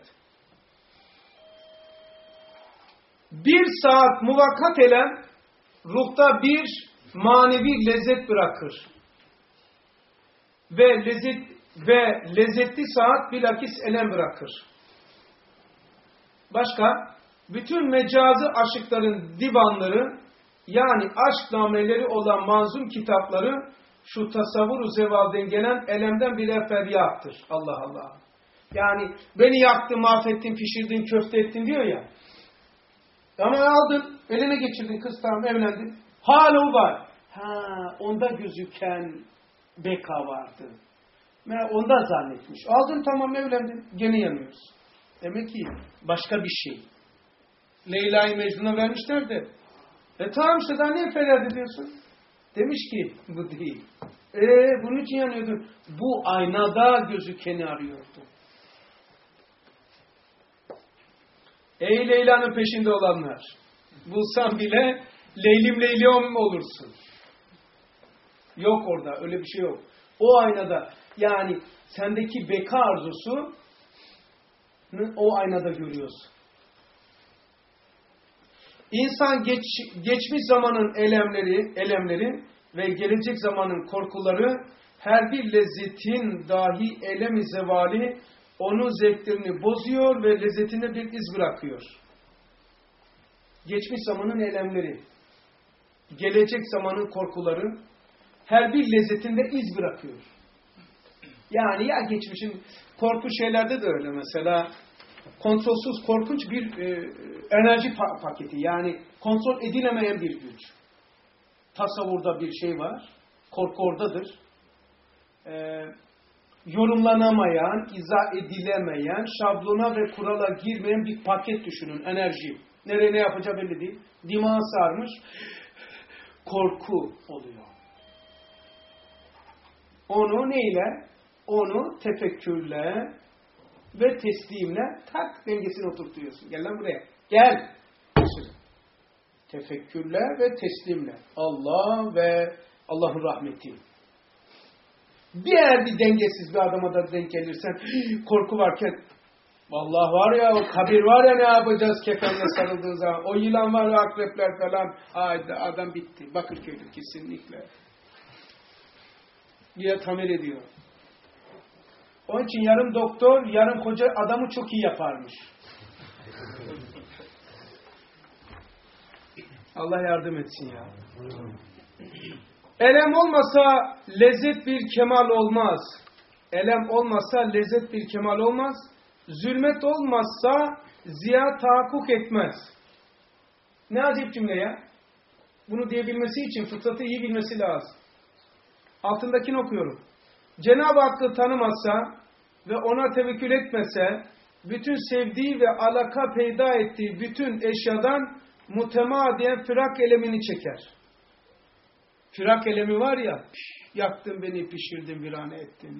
Bir saat muvakkat elen ruhta bir manevi lezzet bırakır. Ve lezzetli saat bilakis elem bırakır. Başka, bütün mecazi aşıkların divanları, yani aşk nameleri olan manzum kitapları, şu tasavvur-u zevalden gelen elemden birer feryattır. Allah Allah. Yani beni yaktın, mahvettin, pişirdin, köfte ettin diyor ya. Ama aldın, eline geçirdin, kız tamam evlendin. Hala o var. Onda gözüken beka vardı. Ondan zannetmiş. Aldın tamam evlendin. Gene yanıyoruz. Demek ki başka bir şey. Leyla'yı Mecnun'a vermişler de. Tamam işte daha niye feryat ediyorsun? Demiş ki bu değil. Bunun için yanıyordun. Bu aynada gözükeni arıyordu. Ey Leyla'nın peşinde olanlar. Bulsan bile Leylim Leyliom olursun. Yok orada. Öyle bir şey yok. O aynada yani sendeki beka arzusu o aynada görüyorsun. İnsan geçmiş zamanın elemleri ve gelecek zamanın korkuları her bir lezzetin dahi elemi zevali onun zevklerini bozuyor ve lezzetine bir iz bırakıyor. Geçmiş zamanın elemleri, gelecek zamanın korkuları her bir lezzetinde iz bırakıyor. Yani ya geçmişin korku şeylerde de öyle mesela kontrolsüz korkunç bir enerji paketi yani kontrol edilemeyen bir güç. Tasavvurda bir şey var, korku oradadır. Yorumlanamayan, izah edilemeyen, şablona ve kurala girmeyen bir paket düşünün, enerji. Nereye ne yapacağı belli değil. Dimağı sarmış, korku oluyor. Onu neyle? Onu tefekkürle ve teslimle tak dengesini oturtuyorsun. Gel lan buraya. Gel. Tefekkürle ve teslimle. Allah ve Allah'ın rahmeti. Diğer bir dengesiz bir adama da denk gelirsen korku varken vallahi var ya o kabir var ya ne yapacağız kefenle sarıldığı zaman. O yılan var o akrepler falan. Adam bitti. Bakırköy'de kesinlikle. Diye tamir ediyor. Onun için yarım doktor, yarım hoca adamı çok iyi yaparmış. Allah yardım etsin ya. Elem olmasa lezzet bir kemal olmaz. Elem olmasa lezzet bir kemal olmaz. Zulmet olmazsa ziya tahakkuk etmez. Ne acayip cümle ya. Bunu diyebilmesi için fıtratı iyi bilmesi lazım. Altındakini okuyorum. Cenab-ı Hakk'ı tanımasa ve ona tevekkül etmese, bütün sevdiği ve alaka peyda ettiği bütün eşyadan mutemadiyen firak elemini çeker. Firak elemi var ya, yaktın beni, pişirdin, virane ettin.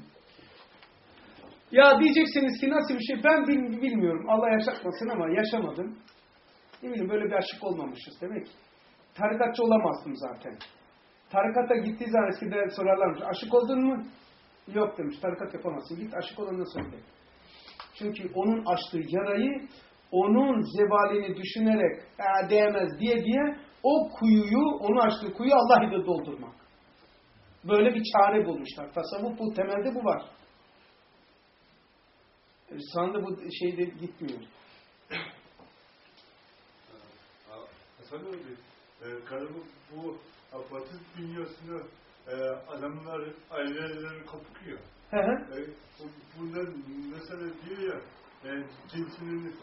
Ya diyeceksiniz ki nasıl bir şey? Ben bilmiyorum. Allah yaşatmasın ama yaşamadım. Ne bileyim böyle bir aşık olmamışız demek ki. Tarikatçı olamazdım zaten. Tarikata gittiği zaman eskiden sorarlarmış. Aşık oldun mu? Yok demiş. Tarikat yapamazsın. Git aşık olanına söyle. Çünkü onun açtığı yarayı onun zevalini düşünerek değmez diye o kuyuyu, onu açtığı kuyuyu Allah ile doldurmak. Böyle bir çare bulmuşlar. Tasavvuf bu. Temelde bu var. Sandı bu şeyde gitmiyor. Hasan abi, bu Batı dünyasına adamlar aileleri kapatıyor. Bundan mesela diyor ya cinsinin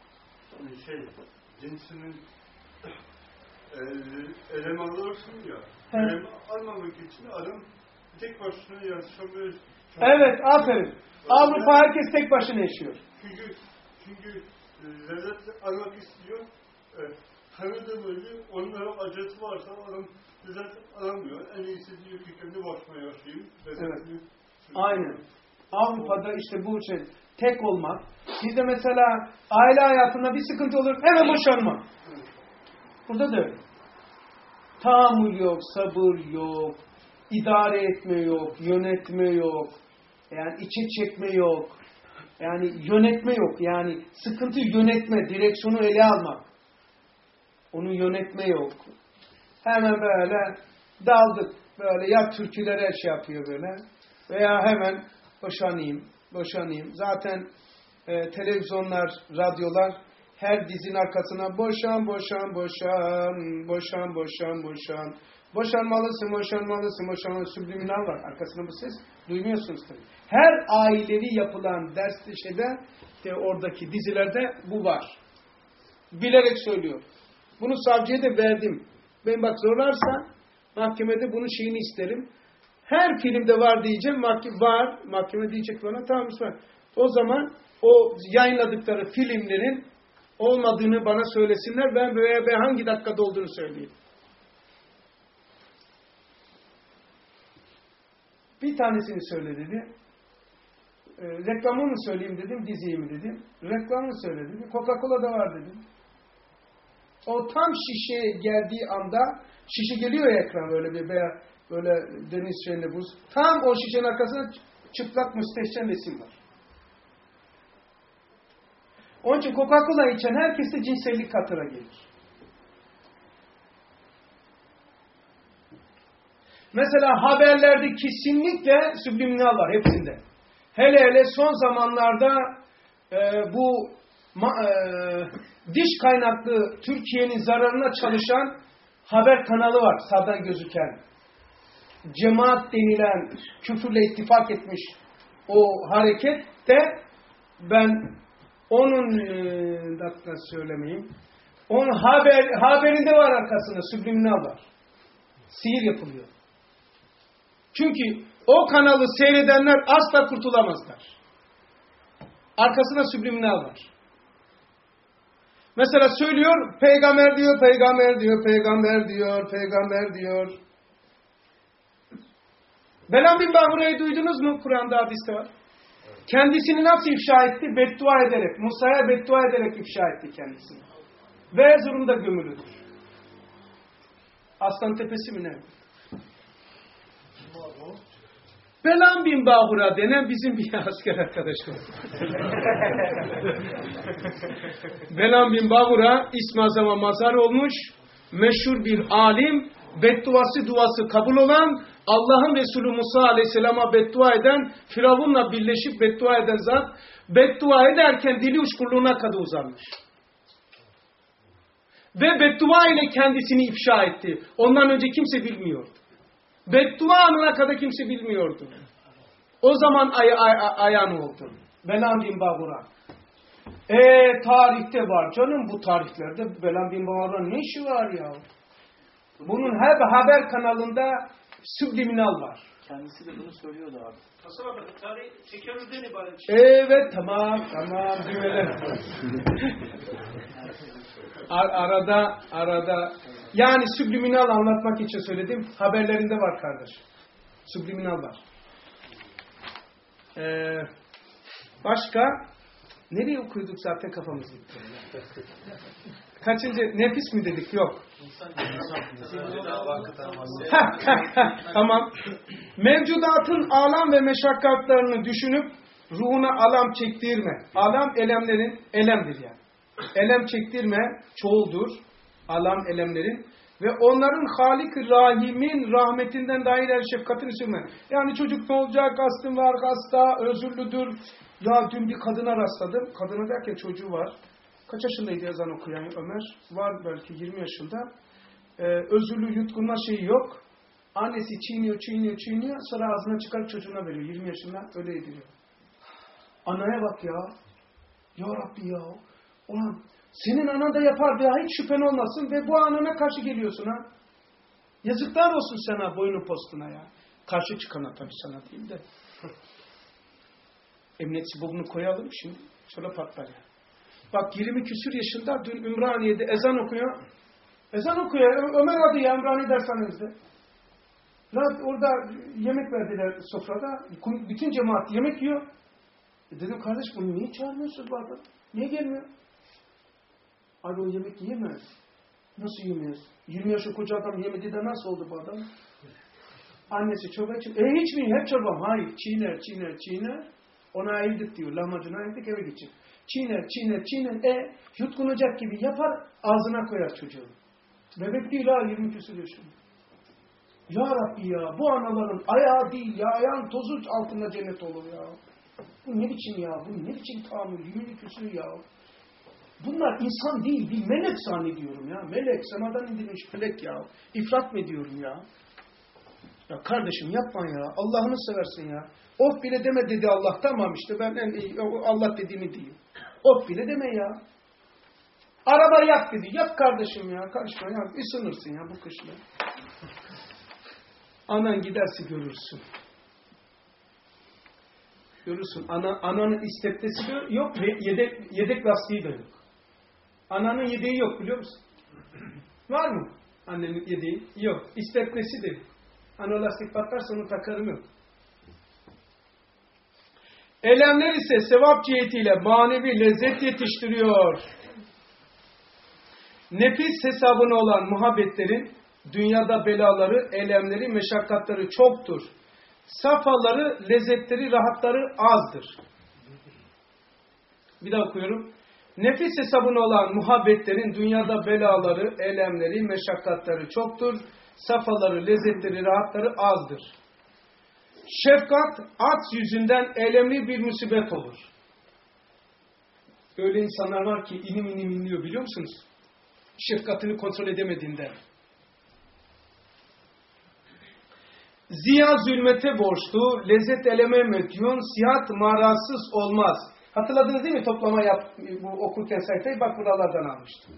elemanı olsun ya. Elem almamak için adam tek başına yaşamıyor. Evet, aferin. Avrupa herkes tek başına yaşıyor. Çünkü lezzet almak istiyor. Tanıdığım öyle, onlara acısı varsa adam lezzet alamıyor. En iyisi diyor ki kendi başına yaşayayım. Evet. Aynen. Avrupa'da işte bu şey tek olmak. Bizde mesela aile hayatında bir sıkıntı olur, hemen boşanma. Burada da öyle. Tahammül yok, sabır yok, idare etme yok, yönetme yok. Yani içe çekme yok. Yani yönetme yok. Yani sıkıntıyı yönetme, direksiyonu ele almak. Onu yönetme yok. Hemen böyle daldık. Böyle ya türkülere şey yapıyor böyle. Veya hemen boşanayım. Zaten televizyonlar, radyolar her dizinin arkasına boşan. Boşanmalısın. Subliminal var. Arkasında bu ses. Duymuyorsunuz tabii. Her ailevi yapılan derste de oradaki dizilerde bu var. Bilerek söylüyor. Bunu savcıya da verdim. Ben bak zorlarsa mahkemede bunun şeyini isterim. Her filmde var diyeceğim. Var. Mahkeme diyecek bana. Tamam Müslüman. O zaman o yayınladıkları filmlerin olmadığını bana söylesinler. Ben hangi dakikada olduğunu söyleyeyim. Bir tanesini söyle dedi. Reklamını mı söyleyeyim dedim. Diziyi mi dedim. Reklamını söyle dedi. Coca-Cola da var dedim. O tam şişe geldiği anda şişe geliyor ya ekran böyle bir veya böyle deniz şeyinde buz. Tam o şişenin arkasında çıplak müstehcen resim var. Onun için Coca-Cola içen herkeste cinsellik hatıra gelir. Mesela haberlerde kesinlikle subliminal var hepsinde. Hele son zamanlarda bu diş kaynaklı Türkiye'nin zararına çalışan haber kanalı var sağdan gözüken. Cemaat denilen küfürle ittifak etmiş o harekette ben onun dakika söylemeyeyim. Onun haberinde var arkasında subliminal var. Sihir yapılıyor. Çünkü o kanalı seyredenler asla kurtulamazlar. Arkasında subliminal var. Mesela söylüyor, peygamber diyor, peygamber diyor, peygamber diyor, peygamber diyor. Belam bin Bahura'yı duydunuz mu? Kur'an'da hadiste var. Kendisini nasıl ifşa etti? Beddua ederek, Musa'ya beddua ederek ifşa etti kendisini. Ve Erzurum'da gömülüdür. Aslan Tepesi mi ne? Belam bin Bahura denen bizim bir asker arkadaşımız. Belam bin Bahura İsmi Azam'a mazhar olmuş, meşhur bir alim, duası kabul olan, Allah'ın Resulü Musa Aleyhisselam'a beddua eden, Firavun'la birleşip beddua eden zat, beddua ederken dili uçkurluğuna kadar uzanmış. Ve beddua ile kendisini ifşa etti. Ondan önce kimse bilmiyordu. Beddua anına kadar kimse bilmiyordu. O zaman ayan oldu. Belam bin Bahura. Tarihte var canım bu tarihlerde Belam bin Bahura'nın ne işi var ya? Bunun hep haber kanalında subliminal var. Kendisi de bunu söylüyordu abi. Hasan abi tarih tekerrürden ibaret. Evet tamam düğmeler. Arada yani subliminal anlatmak için söyledim. Haberlerinde var kardeş. Subliminal var. Başka nereye okuyorduk zaten kafamız gitti. Kaçıncı nefis mi dedik? Yok. Tamam. Mevcudatın alam ve meşakkatlarını düşünüp ruhuna alam çektirme. Alam elemlerin elemdir yani. Elem çektirme çoğuldur. Alam elemlerin ve onların Halik-i Rahim'in rahmetinden dair el şefkatini sürme. Yani çocuk ne olacak? Hastım var, hasta, özürlüdür. Ya dün bir kadına rastladım. Kadına derken çocuğu var. Kaç yaşındaydı ezan okuyan Ömer? Var belki 20 yaşında. Özürlü yutkunma şeyi yok. Annesi çiğniyor. Sonra ağzına çıkar çocuğuna veriyor. 20 yaşında öyle ediliyor. Anaya bak ya. Ya Rabbi ya. Ulan senin anan da yapar ya. Hiç şüphen olmasın ve bu anana karşı geliyorsun ha. Yazıklar olsun sana boynu postuna ya. Karşı çıkana tabii sana değil de. Emniyet sibobunu koyalım şimdi. Şöyle patlar ya. Bak 20 küsür yaşında dün Ümraniye'de ezan okuyor. Ezan okuyor. Ömer adı ya Ümraniye dershanemizde. Orada yemek verdiler sofrada. Bütün cemaat yemek yiyor. Dedim kardeş bunu niye çağırmıyorsun bu adam? Niye gelmiyor? Abi o yemek yiyemez. Nasıl yemez? 20 yaşında koca adam yemedi de nasıl oldu bu adam? Annesi çorba içiyor. İçmeyin hep çorbam. Hayır çiğner. Ona ayırdık diyor. Lahmacuna ayırdık eve gidecek. Çiğner. Yutkunacak gibi yapar ağzına koyar çocuğu. Bebek değil ha 20 küsur yaşında. Ya Rabbi ya bu anaların ayağı değil ya ayağın tozu altında cennet olur ya. Bu ne biçim ya? Bu ne biçim tahammül? 20 küsur ya. Bunlar insan değil, bir melek zannediyorum ya. Melek, semadan indirilmiş melek ya. İfrat mı ediyorum ya? Ya kardeşim yapma ya. Allah'ını seversin ya. Of bile deme dedi Allah. Tamam işte ben Allah dediğini diyeyim. Of bile deme ya. Araba yak dedi. Yak kardeşim ya. Karışma ya. Isınırsın ya bu kışla. Anan giderse görürsün. Görürsün. Ananın isteptesi de yok ve yedek lastiği de yok. Ananın yedeği yok biliyor musun? Var mı? Annenin yedeği yok. İstepmesi de yok. Ana lastik patlarsa onu takarım yok. Elemler ise sevap cihetiyle manevi lezzet yetiştiriyor. Nefis hesabına olan muhabbetlerin dünyada belaları, elemleri, meşakkatleri çoktur. Safaları, lezzetleri, rahatları azdır. Bir daha okuyorum. Nefis hesabına olan muhabbetlerin dünyada belaları, elemleri, meşakkatleri çoktur. Safaları, lezzetleri, rahatları azdır. Şefkat, aks yüzünden elemli bir musibet olur. Öyle insanlar var ki inim inim inliyor biliyor musunuz? Şefkatini kontrol edemediğinden. Ziya zulmete borçlu, lezzet eleme medyon, sihat marasız olmaz. Hatırladınız değil mi toplama bu okurken sayfayı? Bak buralardan almıştım.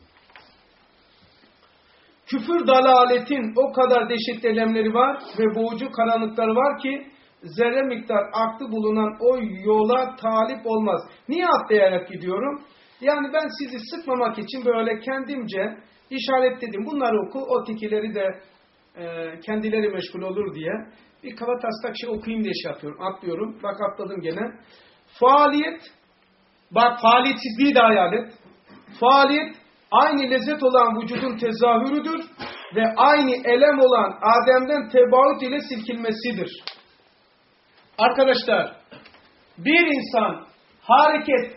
Küfür dalaletin o kadar dehşetli elemleri var ve boğucu karanlıkları var ki zerre miktar aklı bulunan o yola talip olmaz. Niye atlayarak gidiyorum? Yani ben sizi sıkmamak için böyle kendimce işaretledim. Bunları oku, o tikileri de kendileri meşgul olur diye. Bir kavataslak şey okuyayım diye şey yapıyorum. Atlıyorum. Bak atladım gene. Faaliyet, bak faaliyetsizliği de hayal et. Faaliyet, aynı lezzet olan vücudun tezahürüdür ve aynı elem olan Adem'den tebaüt ile silkinmesidir. Arkadaşlar, bir insan hareket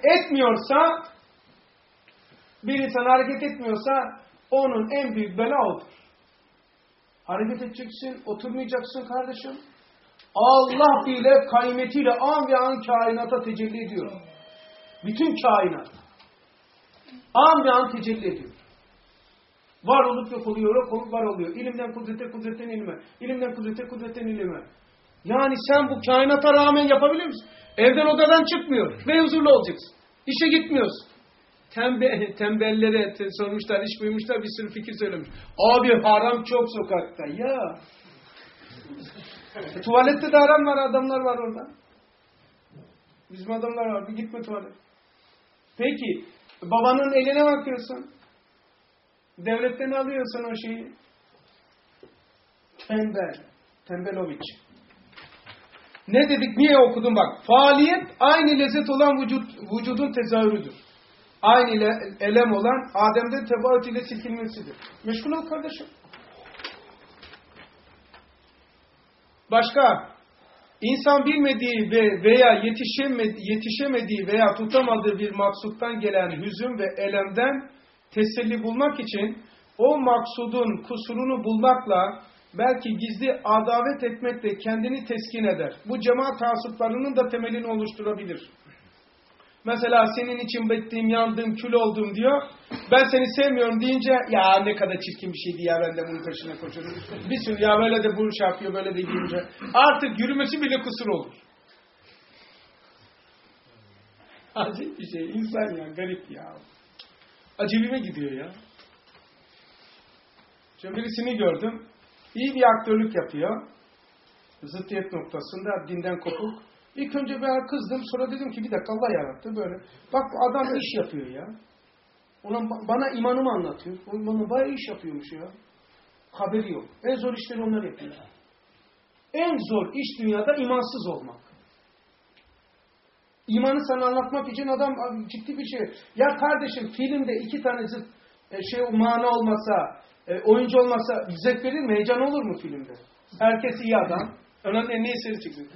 etmiyorsa onun en büyük bela odur. Hareket edeceksin, oturmayacaksın kardeşim. Allah bile kaymetiyle an ve an kainata tecelli ediyor. Bütün kainat. An ve an tecelli ediyor. Var olup yok oluyor, yok olup var oluyor. İlimden kudrete, kudretten ilime. İlimden kudrete, kudretten ilime. Yani sen bu kainata rağmen yapabilir misin? Evden odadan çıkmıyor. Ve huzurlu olacaksın. İşe gitmiyorsun. Tembellere sormuşlar, iş buymuşlar, bir sürü fikir söylemiş. Abi haram çok sokakta. Ya. Tuvalette de haram var, adamlar var orada. Bizim adamlar var, bir gitme tuvalet. Peki, babanın eline bakıyorsun. Devletten alıyorsun o şeyi. Tembeloviç. Ne dedik, niye okudum bak. Faaliyet, aynı lezzet olan vücudun tezahürüdür. Aynı elem olan Adem'de tebaüt ile silkinmesidir. Meşgul ol kardeşim. Başka, insan bilmediği veya yetişemediği veya tutamadığı bir maksuttan gelen hüzün ve elemden teselli bulmak için o maksudun kusurunu bulmakla belki gizli adavet etmekle kendini teskin eder. Bu cemaat taassuplarının da temelini oluşturabilir. Mesela senin için bittiğim, yandım, kül oldum diyor. Ben seni sevmiyorum deyince ya ne kadar çirkin bir şeydi ya, ben de bunun peşine koşuyorum. Bir sürü ya böyle de bunu şey yapıyor, böyle de giyince. Artık yürümesi bile kusur olur. Acayip bir şey. İnsan ya, garip ya. Acemime gidiyor ya. Şimdi birisini gördüm. İyi bir aktörlük yapıyor. Zıttiyet noktasında, dinden kopuk. İlk önce ben kızdım, sonra dedim ki bir dakika, Allah yarattı böyle. Bak adam iş yapıyor ya. Bana imanımı anlatıyor. Bana bayağı iş yapıyormuş ya. Haberi yok. En zor işleri onlar yapıyor. En zor iş dünyada imansız olmak. İmanı sana anlatmak için adam ciddi bir şey. Ya kardeşim, filmde iki tane mana olmasa, oyuncu olmasa zevk verir mi? Heyecan olur mu filmde? Herkes iyi adam. Önemli ne eseri çıksın.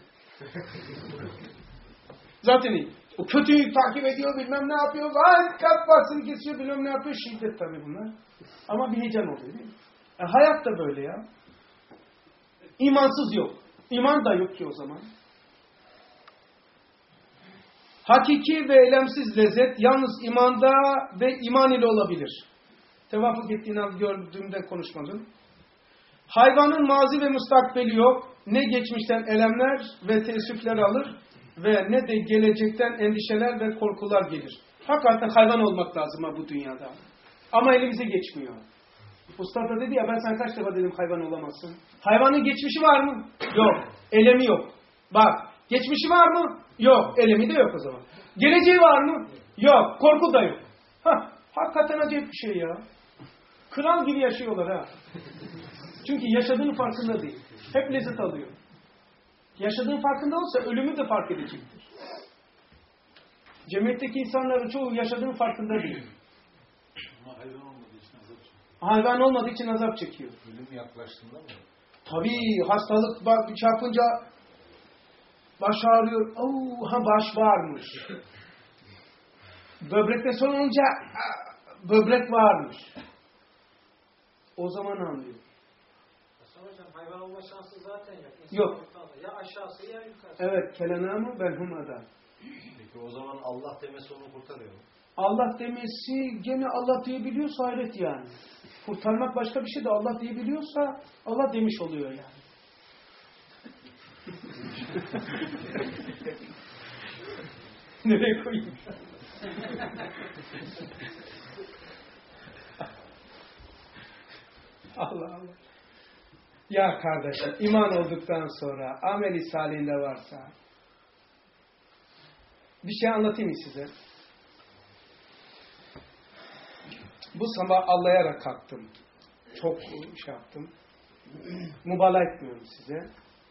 Zaten iyi. O kötüyü takip ediyor, bilmem ne yapıyor. Kafasını kesiyor, bilmem ne yapıyor. Şiddet tabii bunlar. Ama bir heyecan oluyor değil mi? Hayat da böyle ya. İmansız yok. İman da yok ki o zaman. Hakiki ve elemsiz lezzet yalnız imanda ve iman ile olabilir. Tevafuk ettiğini gördüğümde konuşmadım. Hayvanın mazi ve mustakbeli yok. Ne geçmişten elemler ve teessüfler alır ve ne de gelecekten endişeler ve korkular gelir. Hakikaten hayvan olmak lazım bu dünyada. Ama elimize geçmiyor. Usta da dedi ya ben sana kaç defa dedim hayvan olamazsın. Hayvanın geçmişi var mı? Yok. Elemi yok. Bak. Geçmişi var mı? Yok. Elemi de yok o zaman. Geleceği var mı? Yok. Korku da yok. Hakikaten acayip bir şey ya. Kral gibi yaşıyorlar ha. Çünkü yaşadığının farkında değil. Hep lezzet alıyor. Yaşadığının farkında olsa ölümü de fark edecektir. Cemiyetteki insanların çoğu yaşadığının farkında değil. Ama hayvan olmadığı için azap çekiyor. Hayvan olmadığı için azap çekiyor. Ölüm yaklaştığında mı? Tabii hastalık bak çarpınca baş ağrıyor. Baş varmış. Böbrekte sorunca böbrek varmış. O zaman anlıyor. Hocam hayvan olma şansı zaten yok. Yok. Ya aşağısı ya yukarısı. Evet. Kelenamı benhumada. Peki o zaman Allah demesi onu kurtarıyor mu? Allah demesi gene Allah diyebiliyorsa hayret yani. Kurtarmak başka bir şey de Allah diyebiliyorsa Allah demiş oluyor yani. Nereye koyayım? Allah Allah. Ya kardeşim iman olduktan sonra ameli salihinde varsa bir şey anlatayım mı size? Bu sabah ağlayarak kalktım. Çok şey yaptım. Mübalağa etmiyorum size.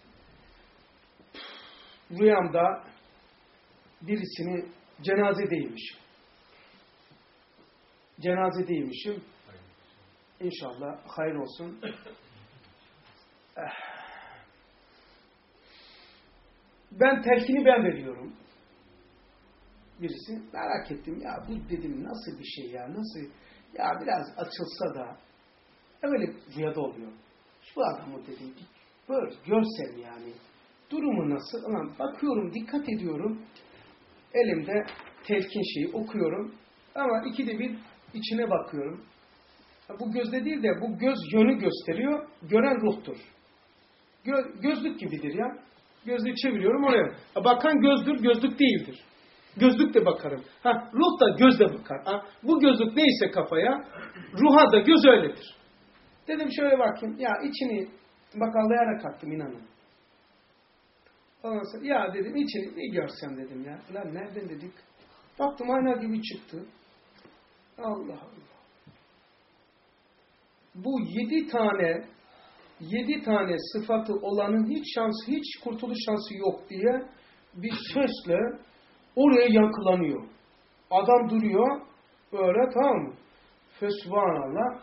Rüyamda birisini cenazedeymişim. Cenazedeymişim. İnşallah hayır olsun. Ben telkini ben veriyorum. Birisi merak ettim ya bu dedim nasıl bir şey ya nasıl ya biraz açılsa da öyle rüyada oluyor. Şu adamı dedim böyle görsem yani durumu nasıl? Ulan bakıyorum dikkat ediyorum elimde telkin şeyi okuyorum ama ikide bir içine bakıyorum. Bu gözde değil de bu göz yönü gösteriyor. Gören ruhtur. Gözlük gibidir ya. Gözlüğü çeviriyorum oraya. Bakan gözdür, gözlük değildir. Gözlük de bakarım. Ruh da gözle bakar. Bu gözlük neyse kafaya, ruha da göz öyledir. Dedim şöyle bakayım. Ya içini bakallayarak kalktım inanın. Ondan sonra ya dedim içini bir görsem dedim ya. Lan nereden dedik? Baktım ayna gibi çıktı. Allah Allah. Bu 7 tane sıfatı olanın hiç kurtuluş şansı yok diye bir sesle oraya yankılanıyor. Adam duruyor böyle tamam mı? Fesubhanallah.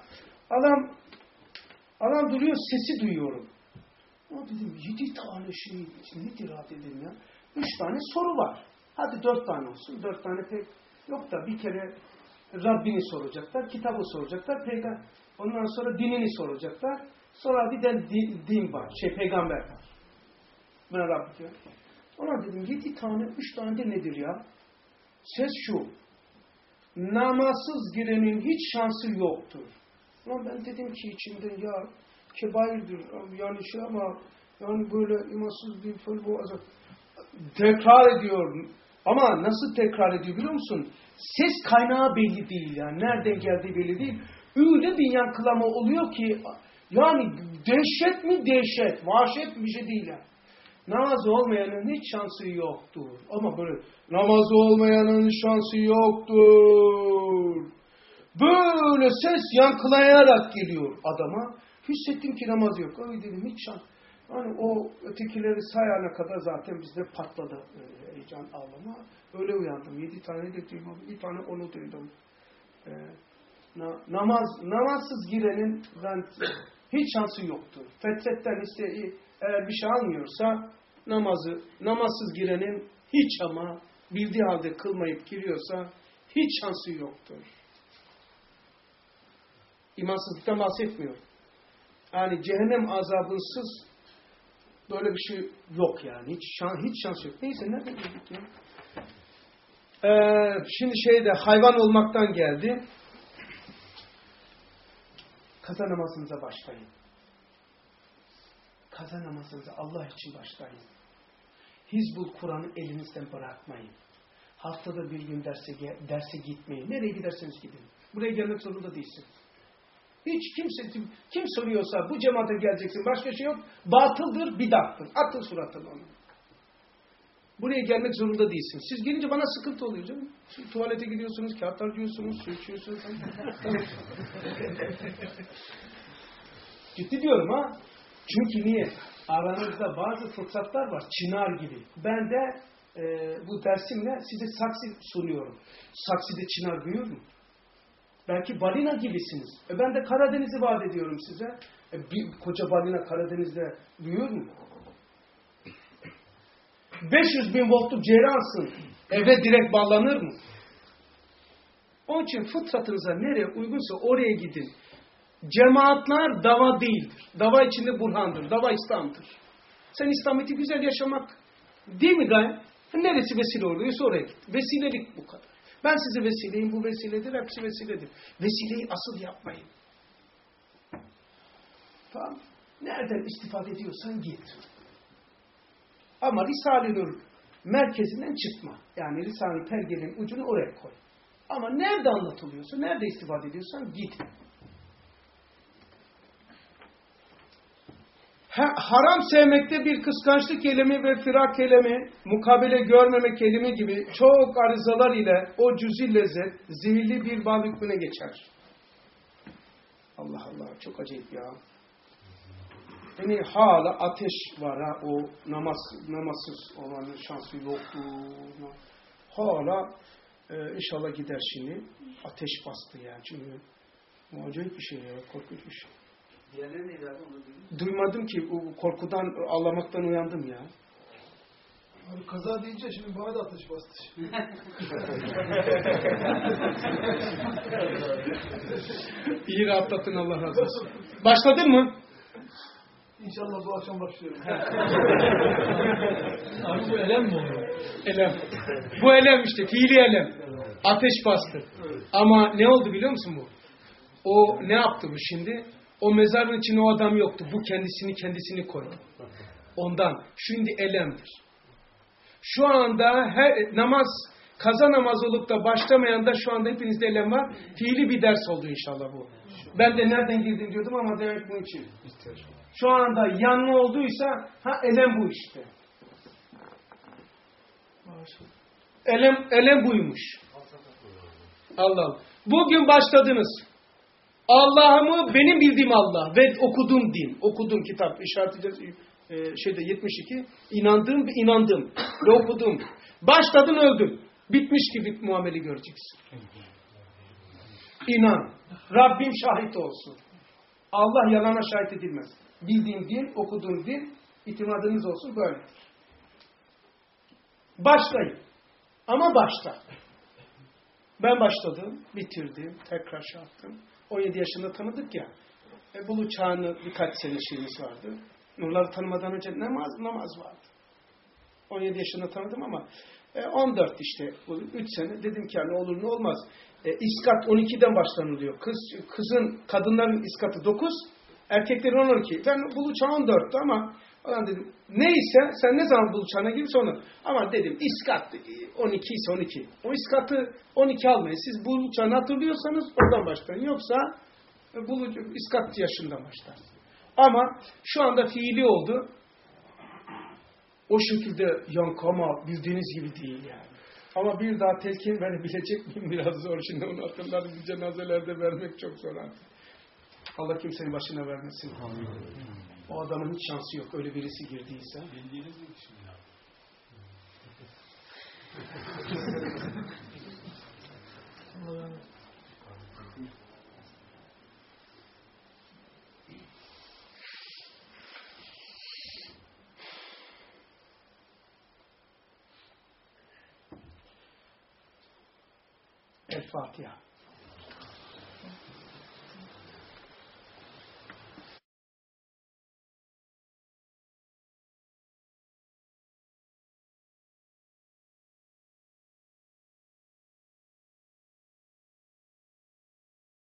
Adam duruyor sesi duyuyorum. O dedim 7 tane şey nedir ha dedim ya. 3 tane soru var. Hadi 4 tane olsun. 4 tane pek yok da bir kere Rabbini soracaklar, kitabı soracaklar, ondan sonra dinini soracaklar. Sonra bir de din var, peygamber var. Buna Rabbi diyor. Ona dedim 7 tane, 3 tane de nedir ya? Ses şu. Namazsız girenin hiç şansı yoktur. Ama ben dedim ki içimden ya kebairdir yani şey ama yani böyle imansız bir fel bu azap. Tekrar ediyor. Ama nasıl tekrar ediyor biliyor musun? Ses kaynağı belli değil yani. Nereden geldiği belli değil. Öyle bir yankılama oluyor ki yani dehşet mi dehşet, vahşet bir şey değil yani. Namazı olmayanın hiç şansı yoktur. Ama böyle namazı olmayanın şansı yoktur. Böyle ses yankılayarak geliyor adama. Hissettim ki namaz yok. Öyle dedim hiç şans. Yani o ötekileri sayana kadar zaten bizde patladı heyecan ağlama. Öyle uyandım. 7 tane de duydum. Bir tane onu duydum. Namazsız girenin hiç şansı yoktur. Fetretten eğer bir şey almıyorsa namazsız girenin hiç ama bildiği halde kılmayıp giriyorsa hiç şansı yoktur. İmansızlıktan bahsetmiyor. Yani cehennem azabınsız böyle bir şey yok yani. Hiç şans yok. Neyse nereden dedik ya? Şimdi hayvan olmaktan geldi. Kaza namazınıza başlayın. Kaza namazınıza Allah için başlayın. Hizbul Kur'an'ı elinizden bırakmayın. Haftada bir gün derse gitmeyin. Nereye giderseniz gidin. Buraya gelmek zorunda değilsin. Hiç kimse, kim soruyorsa bu cemaate geleceksin, başka şey yok. Batıldır, bidattır. Atın suratını onu. Buraya gelmek zorunda değilsin. Siz gelince bana sıkıntı oluyor canım. Siz tuvalete gidiyorsunuz, kağıtlar diyorsunuz, su içiyorsunuz. Ciddi diyorum ha. Çünkü niye? Aranızda bazı fırsatlar var. Çınar gibi. Ben de bu dersimle size saksı sunuyorum. Saksıda çınar büyür mü? Belki balina gibisiniz. Ben de Karadeniz'i vaat ediyorum size. Bir koca balina Karadeniz'de büyür mü? 500.000 voltluk ceyransın. Eve direkt bağlanır mı? Onun için fıtratınıza nereye uygunsa oraya gidin. Cemaatler dava değildir. Dava içinde burhandır. Dava İslam'dır. Sen İslamiyet'i güzel yaşamak değil mi gayet? Neresi vesile oluyorsa oraya git. Vesilelik bu kadar. Ben size vesileyim, bu vesiledir, hepsi vesiledir. Vesileyi asıl yapmayın. Tamam. Nereden istifade ediyorsan git. Ama Risale-i Nur merkezinden çıkma. Yani Risale-i Pergel'in ucunu oraya koy. Ama nerede anlatılıyorsa, nerede istifade ediyorsan git. Haram sevmekte bir kıskançlık eylemi ve firak eylemi, mukabele görmeme kelime gibi çok arızalar ile o cüzi lezzet zehirli bir bal hükmüne geçer. Allah Allah, çok acayip ya. Yani hala ateş var ha, o namazsız olanın şansı yoktu. Hala inşallah gider şimdi. Ateş bastı yani çünkü. Bu acayip bir şey ya, korkunç bir şey. Diğerleri neydi abi? Onu Duymadım ki, korkudan, ağlamaktan uyandım ya. Abi kaza deyince şimdi bana da ateş bastı. İyi rahatlattın, Allah razı olsun. Başladın mı? İnşallah bu akşam başlıyorum. Abi bu elem mi oluyor? Elem. Bu elem işte, fiili elem. Ateş bastı. Ama ne oldu biliyor musun bu? O ne yaptı bu şimdi? O mezarın içinde o adam yoktu. Bu kendisini koydu. Ondan. Şimdi elemdir. Şu anda kaza namaz olup da başlamayan da şu anda hepinizde elem var. Fiili bir ders oldu inşallah bu. Ben de nereden girdim diyordum ama demek bunun için. Şu anda yanma olduysa elem bu işte. Elem buymuş. Allah Allah. Bugün başladınız. Allah'ımı benim bildiğim Allah ve okuduğum din. Okuduğum kitap. İşaretleyeceğiz. 72. İnandım ve okudum. Başladın öldün. Bitmiş gibi muamele göreceksin. İnan. Rabbim şahit olsun. Allah yalana şahit edilmez. Bildiğim din, okuduğum din, itimadınız olsun böyle. Başlayın. Ama başla. Ben başladım, bitirdim, tekrar şey yaptım. 17 yaşında tanıdık ya. Bulu çağını birkaç sene şeyimiz vardı. Nurları tanımadan önce namaz vardı. 17 yaşında tanıdım ama 14 işte, 3 sene dedim ki ne olur ne olmaz. İskat 12'den başlanılıyor. Kadınların iskatı 9, erkeklerin 12. Ben bulu çağı 14'tü ama dedim neyse sen ne zaman bulu çağına girirse onu. Ama dedim iskat 12 ise 12. O iskatı 12 almayın. Siz bulu çağını hatırlıyorsanız oradan başlayın. Yoksa iskat yaşından başlarsınız. Ama şu anda fiili oldu. O şekilde yankama bildiğiniz gibi değil yani. Ama bir daha telkin verebilecek miyim? Biraz zor. Şimdi onu hatırlarım. Cenazelerde vermek çok zor artık. Allah kimsenin başına vermesin. O adamın hiç şansı yok. Öyle birisi girdiyse. Bildiğiniz yok şimdi ya. El Fatiha.